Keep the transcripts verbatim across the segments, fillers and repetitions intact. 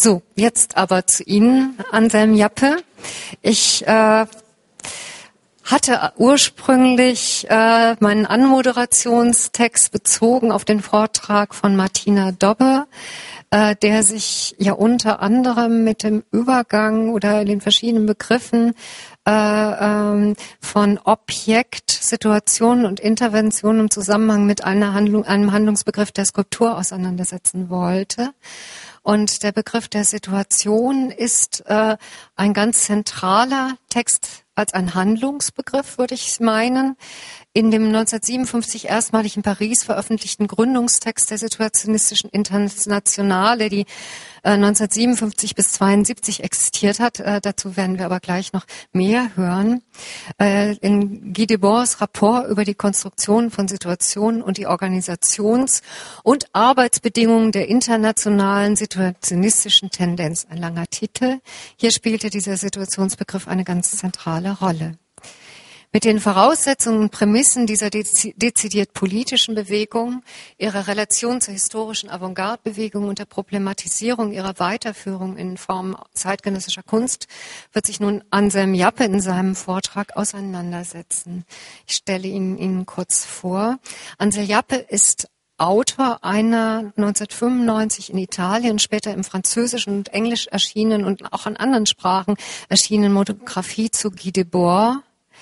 So, jetzt aber zu Ihnen, Anselm Jappe. Ich äh, hatte ursprünglich äh, meinen Anmoderationstext bezogen auf den Vortrag von Martina Dobbe, äh, der sich ja unter anderem mit dem Übergang oder den verschiedenen Begriffen äh, ähm, von Objekt, Situation und Intervention im Zusammenhang mit einer Handlung, einem Handlungsbegriff der Skulptur auseinandersetzen wollte. Und der Begriff der Situation ist äh, ein ganz zentraler Text als ein Handlungsbegriff, würde ich meinen, in dem neunzehnhundertsiebenundfünfzig erstmalig in Paris veröffentlichten Gründungstext der Situationistischen Internationale, die äh, neunzehnhundertsiebenundfünfzig bis zweiundsiebzig existiert hat. Äh, dazu werden wir aber gleich noch mehr hören. Äh, in Guy Debord's Rapport über die Konstruktion von Situationen und die Organisations- und Arbeitsbedingungen der internationalen situationistischen Tendenz. Ein langer Titel. Hier spielte dieser Situationsbegriff eine ganz zentrale Rolle. Mit den Voraussetzungen und Prämissen dieser dezidiert politischen Bewegung, ihrer Relation zur historischen Avantgarde-Bewegung und der Problematisierung ihrer Weiterführung in Form zeitgenössischer Kunst wird sich nun Anselm Jappe in seinem Vortrag auseinandersetzen. Ich stelle ihn Ihnen kurz vor. Anselm Jappe ist Autor einer neunzehnhundertfünfundneunzig in Italien, später im Französischen und Englisch erschienenen und auch in anderen Sprachen erschienenen Monographie zu Guy Debord,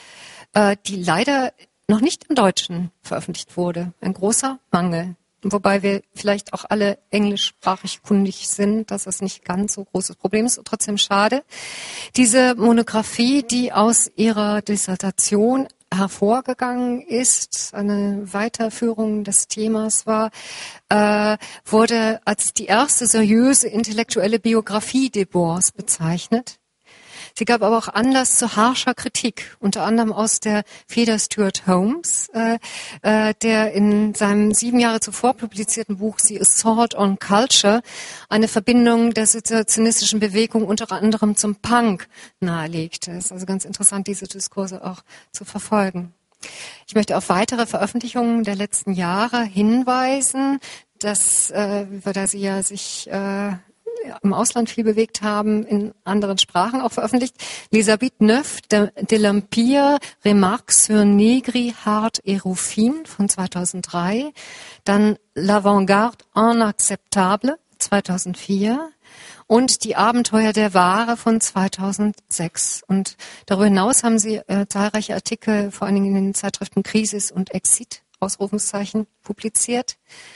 die leider noch nicht im Deutschen veröffentlicht wurde. Ein großer Mangel. Wobei wir vielleicht auch alle englischsprachig kundig sind, dass das nicht ganz so großes Problem ist, trotzdem schade. Diese Monographie, die aus ihrer Dissertation hervorgegangen ist, eine Weiterführung des Themas war, äh, wurde als die erste seriöse intellektuelle Biografie Debords bezeichnet. Sie gab aber auch Anlass zu harscher Kritik, unter anderem aus der Feder Stuart Holmes, äh, äh, der in seinem sieben Jahre zuvor publizierten Buch The Assault on Culture eine Verbindung der situationistischen Bewegung unter anderem zum Punk nahelegte. Es ist also ganz interessant, diese Diskurse auch zu verfolgen. Ich möchte auf weitere Veröffentlichungen der letzten Jahre hinweisen, dass, äh, da sie ja sich äh, im Ausland viel bewegt haben, in anderen Sprachen auch veröffentlicht. Les habits neufs de, de l'Empire, Remarques sur Negri, Hart et Ruffin von zweitausenddrei. Dann L'Avantgarde inacceptable zweitausendvier. Und Die Abenteuer der Ware von zweitausendsechs. Und darüber hinaus haben sie äh, zahlreiche Artikel, vor allen Dingen in den Zeitschriften Krisis und Exit, Ausrufungszeichen, publiziert.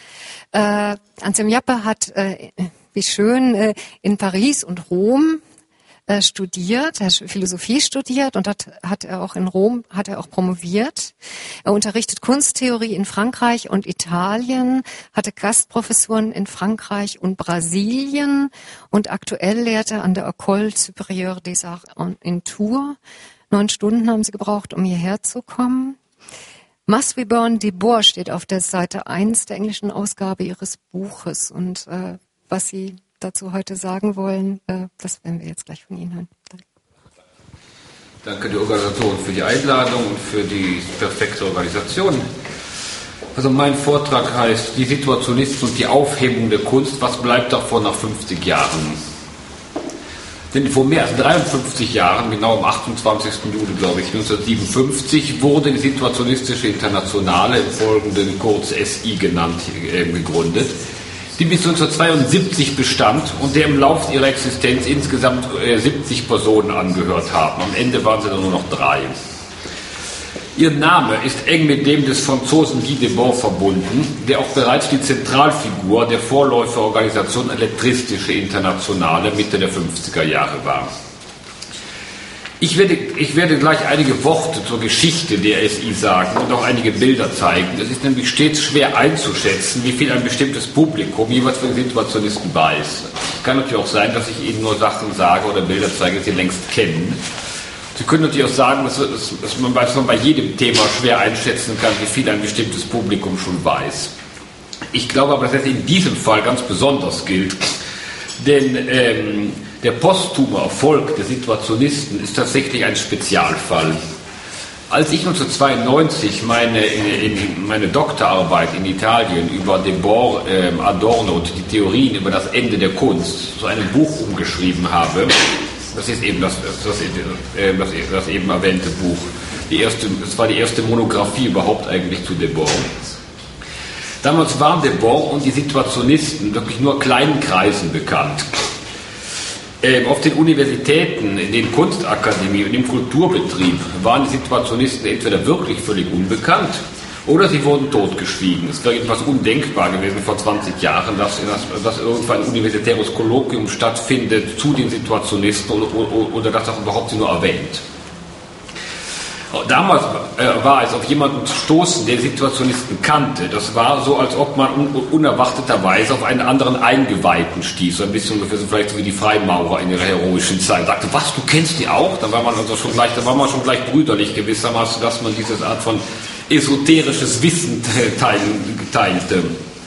Äh, Anselm Jappe hat äh, wie schön, äh, in Paris und Rom äh, studiert, er hat Philosophie studiert und dort hat er auch in Rom, hat er auch promoviert. Er unterrichtet Kunsttheorie in Frankreich und Italien, hatte Gastprofessuren in Frankreich und Brasilien und aktuell lehrt er an der École Supérieure des Arts in Tours. Neun Stunden haben sie gebraucht, um hierher zu kommen. Must We Burn Debord steht auf der Seite eins der englischen Ausgabe ihres Buches und äh, was Sie dazu heute sagen wollen, äh, das werden wir jetzt gleich von Ihnen hören. Danke. Danke der Organisation für die Einladung und für die perfekte Organisation. Also mein Vortrag heißt Die Situationisten und die Aufhebung der Kunst. Was bleibt davon nach fünfzig Jahren? Denn vor mehr als dreiundfünfzig Jahren, genau am achtundzwanzigsten Juli, glaube ich, neunzehnhundertsiebenundfünfzig, wurde die Situationistische Internationale, im Folgenden kurz S I genannt, äh, gegründet, die bis neunzehnhundertzweiundsiebzig bestand und der im Laufe ihrer Existenz insgesamt äh, siebzig Personen angehört haben. Am Ende waren sie dann nur noch drei. Ihr Name ist eng mit dem des Franzosen Guy Debord verbunden, der auch bereits die Zentralfigur der Vorläuferorganisation Elektristische Internationale Mitte der fünfziger Jahre war. Ich werde, ich werde gleich einige Worte zur Geschichte der S I sagen und auch einige Bilder zeigen. Es ist nämlich stets schwer einzuschätzen, wie viel ein bestimmtes Publikum jeweils für die Situationisten weiß. Es kann natürlich auch sein, dass ich Ihnen nur Sachen sage oder Bilder zeige, die Sie längst kennen. Sie können natürlich auch sagen, dass, dass, man, dass man bei jedem Thema schwer einschätzen kann, wie viel ein bestimmtes Publikum schon weiß. Ich glaube aber, dass das in diesem Fall ganz besonders gilt, denn ähm, der posthume Erfolg der Situationisten ist tatsächlich ein Spezialfall. Als ich neunzehnhundertzweiundneunzig meine, in, in meine Doktorarbeit in Italien über Debord, äh, Adorno und die Theorien über das Ende der Kunst zu einem Buch umgeschrieben habe, das ist eben das, das, äh, das, das eben erwähnte Buch, die erste, das war die erste Monographie überhaupt eigentlich zu Debord. Damals waren Debord und die Situationisten wirklich nur kleinen Kreisen bekannt. Ähm, auf den Universitäten, in den Kunstakademien und im Kulturbetrieb waren die Situationisten entweder wirklich völlig unbekannt oder sie wurden totgeschwiegen. Es wäre etwas undenkbar gewesen vor zwanzig Jahren, dass, dass, dass irgendwann ein universitäres Kolloquium stattfindet zu den Situationisten oder, oder, oder dass das überhaupt sie nur erwähnt. Damals äh, war es auf jemanden zu stoßen, der Situationisten kannte. Das war so, als ob man un unerwarteterweise auf einen anderen Eingeweihten stieß. So ein bisschen ungefähr so vielleicht so wie die Freimaurer in ihrer heroischen Zeit. Sagte, was, du kennst die auch? Da war man also schon gleich, da war man schon gleich brüderlich gewissermaßen, dass man diese Art von esoterisches Wissen teilte.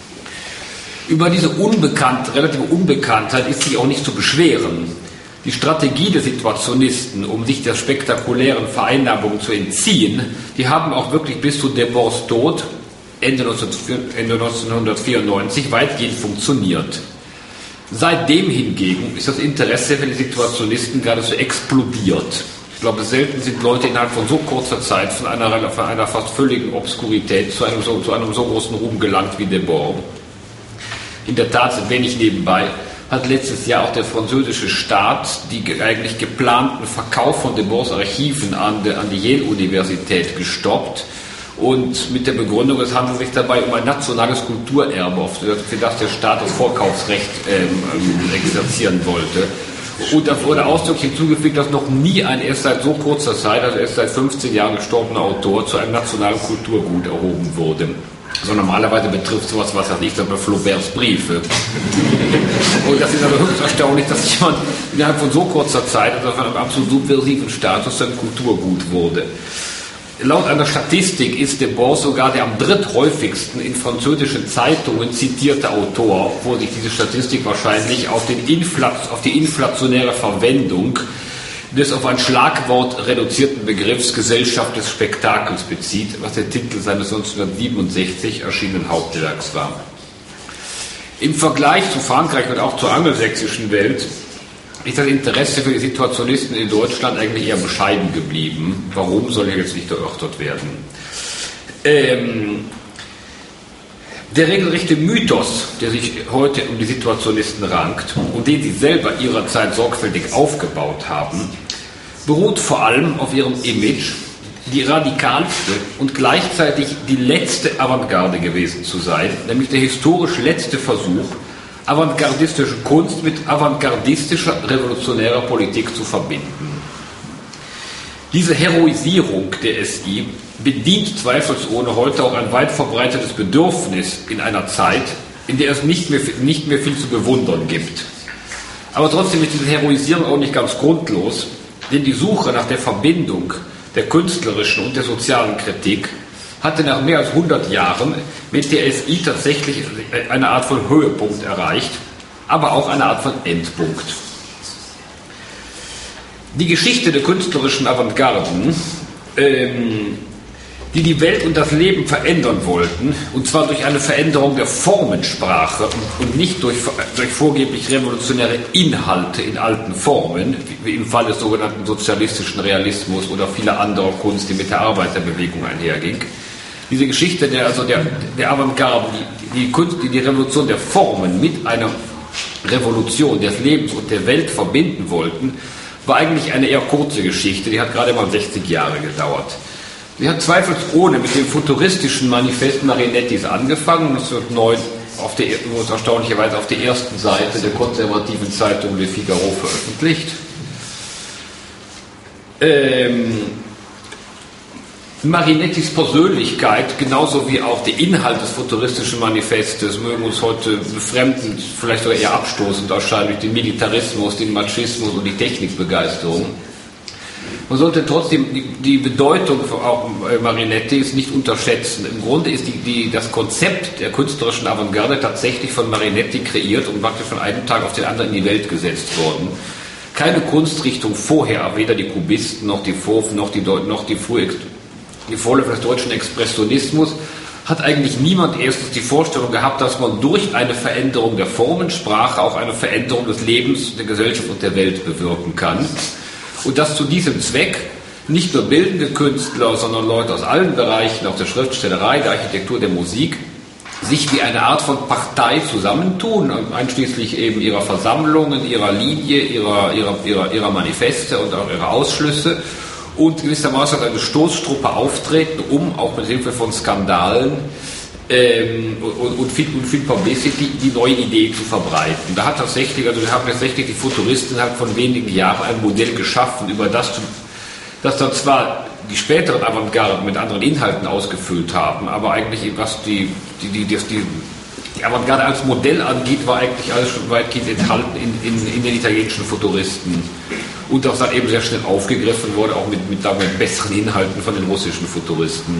Über diese Unbekannt, relative Unbekanntheit ist sich auch nicht zu beschweren. Die Strategie der Situationisten, um sich der spektakulären Vereinnahmung zu entziehen, die haben auch wirklich bis zu Debords Tod Ende neunzehnhundertvierundneunzig weitgehend funktioniert. Seitdem hingegen ist das Interesse für die Situationisten geradezu explodiert. Ich glaube, selten sind Leute innerhalb von so kurzer Zeit von einer, von einer fast völligen Obskurität zu einem, so, zu einem so großen Ruhm gelangt wie Debord. In der Tat, wenn ich nebenbei, hat letztes Jahr auch der französische Staat die eigentlich geplanten Verkauf von Debords Archiven an, de, an die Yale-Universität gestoppt und mit der Begründung, es handelt sich dabei um ein nationales Kulturerbe, für das der Staat das Vorkaufsrecht ähm, exerzieren wollte. Und da wurde ausdrücklich hinzugefügt, dass noch nie ein erst seit so kurzer Zeit, also erst seit fünfzehn Jahren gestorbener Autor zu einem nationalen Kulturgut erhoben wurde. So normalerweise betrifft sowas, was das nicht, aber Flauberts Briefe. Und das ist aber höchst erstaunlich, dass jemand innerhalb von so kurzer Zeit, also von einem absolut subversiven Status, zu einem Kulturgut wurde. Laut einer Statistik ist Debord sogar der am dritthäufigsten in französischen Zeitungen zitierte Autor, wo sich diese Statistik wahrscheinlich auf, den Infl- auf die inflationäre Verwendung des auf ein Schlagwort reduzierten Begriffs Gesellschaft des Spektakels bezieht, was der Titel seines neunzehnhundertsiebenundsechzig erschienenen Hauptwerks war. Im Vergleich zu Frankreich und auch zur angelsächsischen Welt ist das Interesse für die Situationisten in Deutschland eigentlich eher bescheiden geblieben. Warum, soll hier jetzt nicht erörtert werden. Ähm, Der regelrechte Mythos, der sich heute um die Situationisten rankt und den sie selber ihrer Zeit sorgfältig aufgebaut haben, beruht vor allem auf ihrem Image, die radikalste und gleichzeitig die letzte Avantgarde gewesen zu sein, nämlich der historisch letzte Versuch, avantgardistische Kunst mit avantgardistischer revolutionärer Politik zu verbinden. Diese Heroisierung der S I bedient zweifelsohne heute auch ein weit verbreitetes Bedürfnis in einer Zeit, in der es nicht mehr, nicht mehr viel zu bewundern gibt. Aber trotzdem ist diese Heroisierung auch nicht ganz grundlos, denn die Suche nach der Verbindung der künstlerischen und der sozialen Kritik hatte nach mehr als hundert Jahren mit der S I tatsächlich eine Art von Höhepunkt erreicht, aber auch eine Art von Endpunkt. Die Geschichte der künstlerischen Avantgarden, ähm, die die Welt und das Leben verändern wollten, und zwar durch eine Veränderung der Formensprache und nicht durch, durch vorgeblich revolutionäre Inhalte in alten Formen, wie im Fall des sogenannten sozialistischen Realismus oder vieler anderer Kunst, die mit der Arbeiterbewegung einherging. Diese Geschichte der, also der, der Avantgarde, die, die Kunst, die die Revolution der Formen mit einer Revolution des Lebens und der Welt verbinden wollten, war eigentlich eine eher kurze Geschichte, die hat gerade mal sechzig Jahre gedauert. Sie hat zweifelsohne mit dem futuristischen Manifest Marinettis angefangen, neunzehnhundertneun auf der, erstaunlicherweise auf der ersten Seite der konservativen Zeitung Le Figaro veröffentlicht. Ähm, Marinettis Persönlichkeit, genauso wie auch der Inhalt des futuristischen Manifestes, mögen uns heute befremdend, vielleicht sogar eher abstoßend erscheinen durch den Militarismus, den Machismus und die Technikbegeisterung. Man sollte trotzdem die, die Bedeutung auch Marinettis nicht unterschätzen. Im Grunde ist die, die, das Konzept der künstlerischen Avantgarde tatsächlich von Marinetti kreiert und praktisch von einem Tag auf den anderen in die Welt gesetzt worden. Keine Kunstrichtung vorher, weder die Kubisten noch die Fauves noch die, noch die früh die Vorläufer des deutschen Expressionismus, hat eigentlich niemand erstens die Vorstellung gehabt, dass man durch eine Veränderung der Formensprache auch eine Veränderung des Lebens, der Gesellschaft und der Welt bewirken kann. Und dass zu diesem Zweck nicht nur bildende Künstler, sondern Leute aus allen Bereichen, aus der Schriftstellerei, der Architektur, der Musik, sich wie eine Art von Partei zusammentun, einschließlich eben ihrer Versammlungen, ihrer Linie, ihrer, ihrer, ihrer, ihrer Manifeste und auch ihrer Ausschlüsse, und gewissermaßen als eine Stoßtruppe auftreten, um auch mit Hilfe von Skandalen ähm, und, und, viel, und viel Publicity die neue Idee zu verbreiten. Da hat tatsächlich, also wir haben tatsächlich die Futuristen halt von wenigen Jahren ein Modell geschaffen, über das, das dann zwar die späteren Avantgarden mit anderen Inhalten ausgefüllt haben, aber eigentlich was die, die, die, die, die, die Avantgarde als Modell angeht, war eigentlich alles schon weitgehend enthalten in, in, in den italienischen Futuristen. Und das dann eben sehr schnell aufgegriffen wurde, auch mit, mit, mit besseren Inhalten von den russischen Futuristen.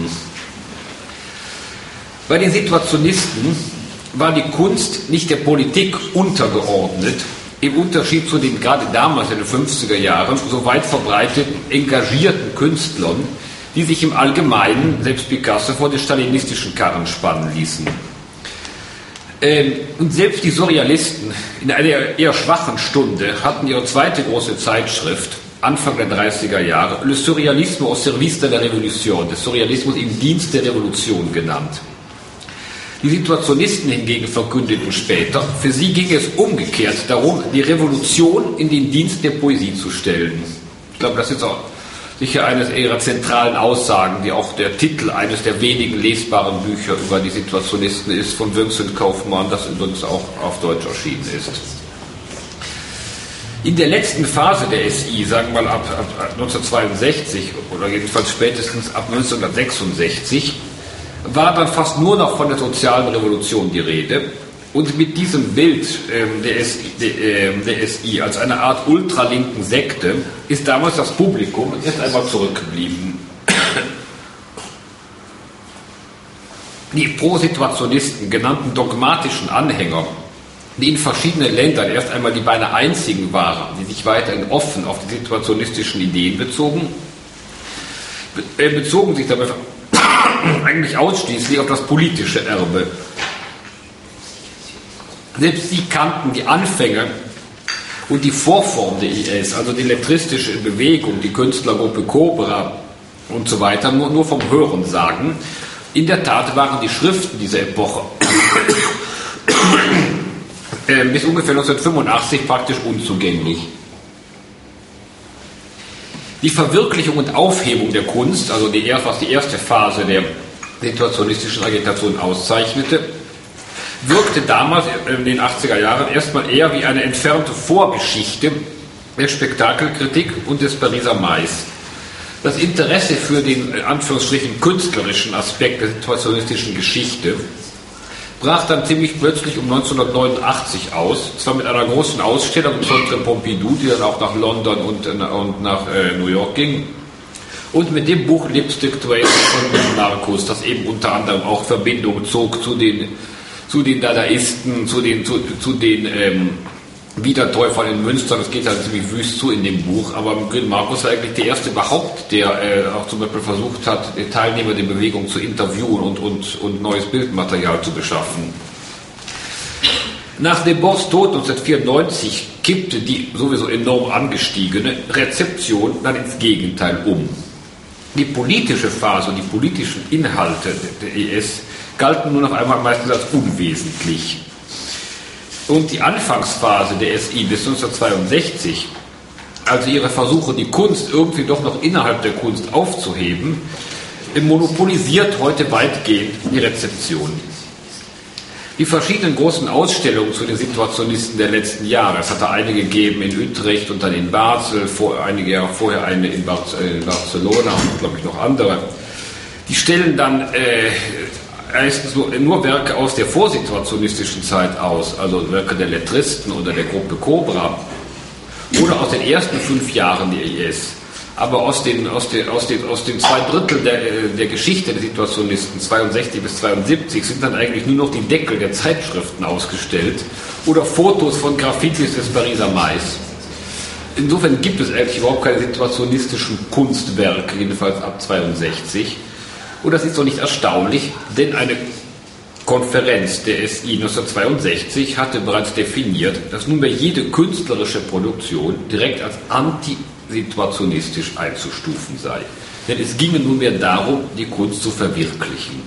Bei den Situationisten war die Kunst nicht der Politik untergeordnet, im Unterschied zu den gerade damals in den fünfziger Jahren so weit verbreiteten, engagierten Künstlern, die sich im Allgemeinen, selbst Picasso, vor den stalinistischen Karren spannen ließen. Ähm, und selbst die Surrealisten in einer eher schwachen Stunde hatten ihre zweite große Zeitschrift, Anfang der dreißiger Jahre, Le Surrealisme au service de la Révolution, des Surrealismus im Dienst der Revolution genannt. Die Situationisten hingegen verkündeten später, für sie ging es umgekehrt darum, die Revolution in den Dienst der Poesie zu stellen. Ich glaube, das ist auch sicher eines ihrer zentralen Aussagen, die auch der Titel eines der wenigen lesbaren Bücher über die Situationisten ist, von Vincent Kaufmann, das übrigens auch auf Deutsch erschienen ist. In der letzten Phase der S I, sagen wir mal ab, ab neunzehnhundertzweiundsechzig oder jedenfalls spätestens ab neunzehnhundertsechsundsechzig, war dann fast nur noch von der sozialen Revolution die Rede. Und mit diesem Bild ähm, der, S I, der, äh, der S I als eine Art ultralinken Sekte ist damals das Publikum erst einmal zurückgeblieben. Die Pro-Situationisten genannten dogmatischen Anhänger, die in verschiedenen Ländern erst einmal die beinahe einzigen waren, die sich weiterhin offen auf die situationistischen Ideen bezogen, be- bezogen sich dabei eigentlich ausschließlich auf das politische Erbe. Selbst sie kannten die Anfänge und die Vorform der I S, also die lettristische Bewegung, die Künstlergruppe Cobra und so weiter, nur, nur vom Hörensagen. In der Tat waren die Schriften dieser Epoche äh, bis ungefähr neunzehnhundertfünfundachtzig praktisch unzugänglich. Die Verwirklichung und Aufhebung der Kunst, also die, was die erste Phase der situationistischen Agitation auszeichnete, wirkte damals in den achtziger Jahren erstmal eher wie eine entfernte Vorgeschichte der Spektakelkritik und des Pariser Mais. Das Interesse für den in Anführungsstrichen künstlerischen Aspekt der situationistischen Geschichte brach dann ziemlich plötzlich um neunzehnhundertneunundachtzig aus, zwar mit einer großen Ausstellung im Centre Pompidou, die dann auch nach London und, und nach äh, New York ging, und mit dem Buch Lipstick Trace von Marcus, das eben unter anderem auch Verbindung zog zu den, zu den Dadaisten, zu den, zu, zu den ähm, Wiedertäufern in Münster. Das geht halt ziemlich wüst zu in dem Buch, aber Marcus war eigentlich der erste überhaupt, der äh, auch zum Beispiel versucht hat, die Teilnehmer der Bewegung zu interviewen und, und, und neues Bildmaterial zu beschaffen. Nach Debors Tod neunzehnhundertvierundneunzig kippte die sowieso enorm angestiegene Rezeption dann ins Gegenteil um. Die politische Phase und die politischen Inhalte der E S galten nun auf einmal meistens als unwesentlich. Und die Anfangsphase der S I bis neunzehnhundertzweiundsechzig, also ihre Versuche, die Kunst irgendwie doch noch innerhalb der Kunst aufzuheben, monopolisiert heute weitgehend die Rezeption. Die verschiedenen großen Ausstellungen zu den Situationisten der letzten Jahre, es hatte eine gegeben in Utrecht und dann in Basel, vor, einige Jahre vorher eine in, Bar in Barcelona und glaube ich noch andere, die stellen dann äh, erstens nur, nur Werke aus der vorsituationistischen Zeit aus, also Werke der Lettristen oder der Gruppe Cobra, oder aus den ersten fünf Jahren der I S. Aber aus den, aus den, aus den, aus den zwei Drittel der, der Geschichte der Situationisten, zweiundsechzig bis zweiundsiebzig, sind dann eigentlich nur noch die Deckel der Zeitschriften ausgestellt oder Fotos von Graffitis des Pariser Mais. Insofern gibt es eigentlich überhaupt keine situationistischen Kunstwerke, jedenfalls ab zweiundsechzig. Und das ist doch nicht erstaunlich, denn eine Konferenz der S I neunzehnhundertzweiundsechzig hatte bereits definiert, dass nunmehr jede künstlerische Produktion direkt als antisituationistisch einzustufen sei. Denn es ginge nunmehr darum, die Kunst zu verwirklichen.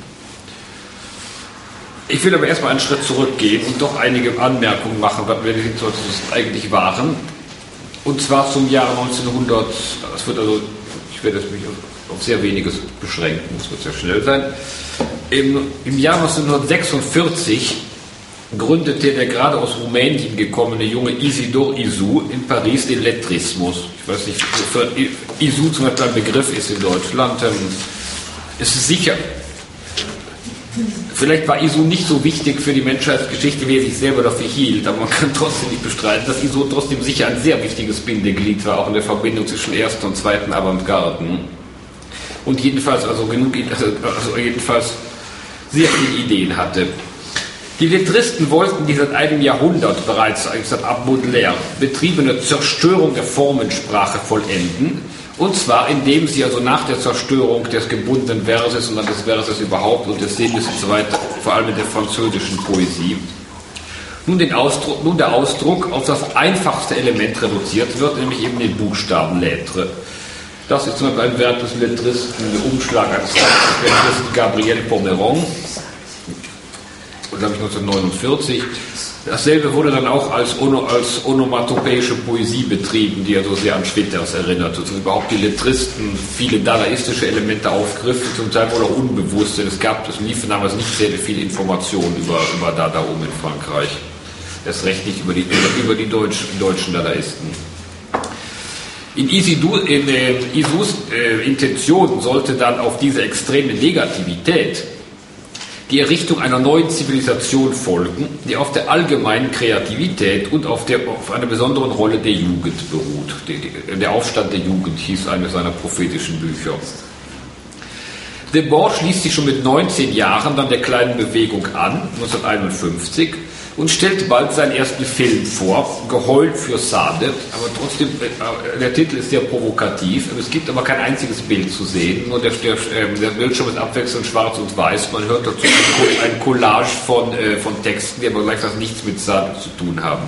Ich will aber erstmal einen Schritt zurückgehen und doch einige Anmerkungen machen, was wir die Situationisten eigentlich waren. Und zwar zum Jahre neunzehnhundert, das wird also, ich werde mich auf sehr weniges beschränken, das wird sehr schnell sein. Im, im Jahr neunzehnhundertsechsundvierzig gründete der gerade aus Rumänien gekommene junge Isidore Isou in Paris den Lettrismus. Ich weiß nicht, für Isou zum Beispiel ein Begriff ist in Deutschland. Ähm, es ist sicher, vielleicht war Isou nicht so wichtig für die Menschheitsgeschichte, wie er sich selber dafür hielt, aber man kann trotzdem nicht bestreiten, dass Isou trotzdem sicher ein sehr wichtiges Bindeglied war, auch in der Verbindung zwischen ersten und zweiten Avantgarden. Und jedenfalls, also genug, also jedenfalls sehr viele Ideen hatte. Die Lettristen wollten die seit einem Jahrhundert bereits, eigentlich seit ab Baudelaire, betriebene Zerstörung der Formensprache vollenden. Und zwar indem sie also nach der Zerstörung des gebundenen Verses und dann des Verses überhaupt und des Sinnes und so weiter, vor allem in der französischen Poesie, nun, den Ausdruck, nun der Ausdruck auf das einfachste Element reduziert wird, nämlich eben den Buchstaben Lettre. Das ist zum Beispiel ein Werk des Lettristen, der Umschlag eines Lettristen Gabriel Pomeron, glaube ich neunzehnhundertneunundvierzig. Dasselbe wurde dann auch als, ono, als onomatopäische Poesie betrieben, die ja so sehr an Schwitters erinnert. Also überhaupt die Lettristen viele dadaistische Elemente aufgriffen, zum Teil wohl auch unbewusst, denn es gab, es liefen damals nicht sehr viele Informationen über, über Dada um in Frankreich. Erst recht nicht über die, über, über die Deutsch, deutschen Dadaisten. In, Isidou, in äh, Isous äh, Intention sollte dann auf diese extreme Negativität die Errichtung einer neuen Zivilisation folgen, die auf der allgemeinen Kreativität und auf, der, auf einer besonderen Rolle der Jugend beruht. Der, der Aufstand der Jugend hieß eines seiner prophetischen Bücher. Debord schließt sich schon mit neunzehn Jahren dann der kleinen Bewegung an, neunzehnhunderteinundfünfzig, und stellt bald seinen ersten Film vor, Geheul für Sade, aber trotzdem, äh, der Titel ist sehr provokativ, es gibt aber kein einziges Bild zu sehen, nur der, der, der Bildschirm ist abwechselnd schwarz und weiß, man hört dazu ein Collage von, äh, von Texten, die aber gleichfalls nichts mit Sade zu tun haben.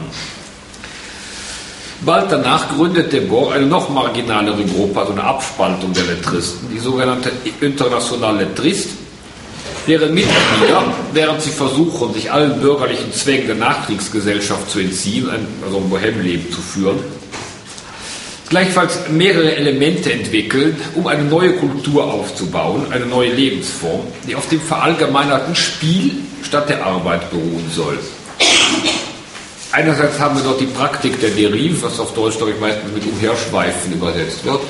Bald danach gründet Debord eine noch marginalere Gruppe, also eine Abspaltung der Lettristen, die sogenannte Internationale Lettriste, deren Mitglieder, während sie versuchen, sich allen bürgerlichen Zwängen der Nachkriegsgesellschaft zu entziehen, ein, also ein Bohemleben zu führen, gleichfalls mehrere Elemente entwickeln, um eine neue Kultur aufzubauen, eine neue Lebensform, die auf dem verallgemeinerten Spiel statt der Arbeit beruhen soll. Einerseits haben wir dort die Praktik der Derive, was auf Deutsch, glaube ich, meistens mit Umherschweifen übersetzt wird.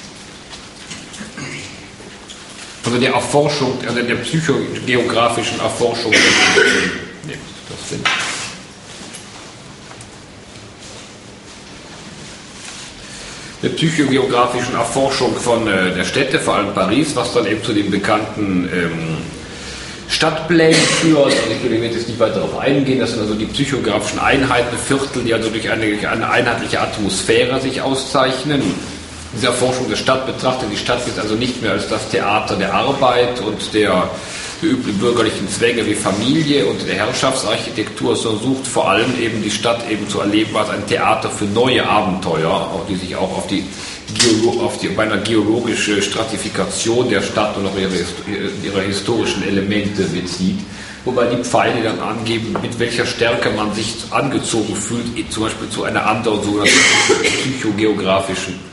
Also der Erforschung, also der psychogeografischen Erforschung. Nee, das sind. Der psychogeografischen Erforschung von äh, der Städte, vor allem Paris, was dann eben zu den bekannten ähm, Stadtplänen führt. Also ich will jetzt nicht weiter darauf eingehen, das sind also die psychografischen Einheiten, Viertel, die also durch eine, durch eine einheitliche Atmosphäre sich auszeichnen. Diese Erforschung der Stadt betrachtet die Stadt jetzt also nicht mehr als das Theater der Arbeit und der geübten bürgerlichen Zwänge wie Familie und der Herrschaftsarchitektur, sondern sucht vor allem eben die Stadt eben zu erleben als ein Theater für neue Abenteuer, auch die sich auch auf die, Geolo- auf die beinahe geologische Stratifikation der Stadt und auch ihre, ihre historischen Elemente bezieht. Wobei die Pfeile dann angeben, mit welcher Stärke man sich angezogen fühlt, zum Beispiel zu einer anderen sogenannten psychogeografischen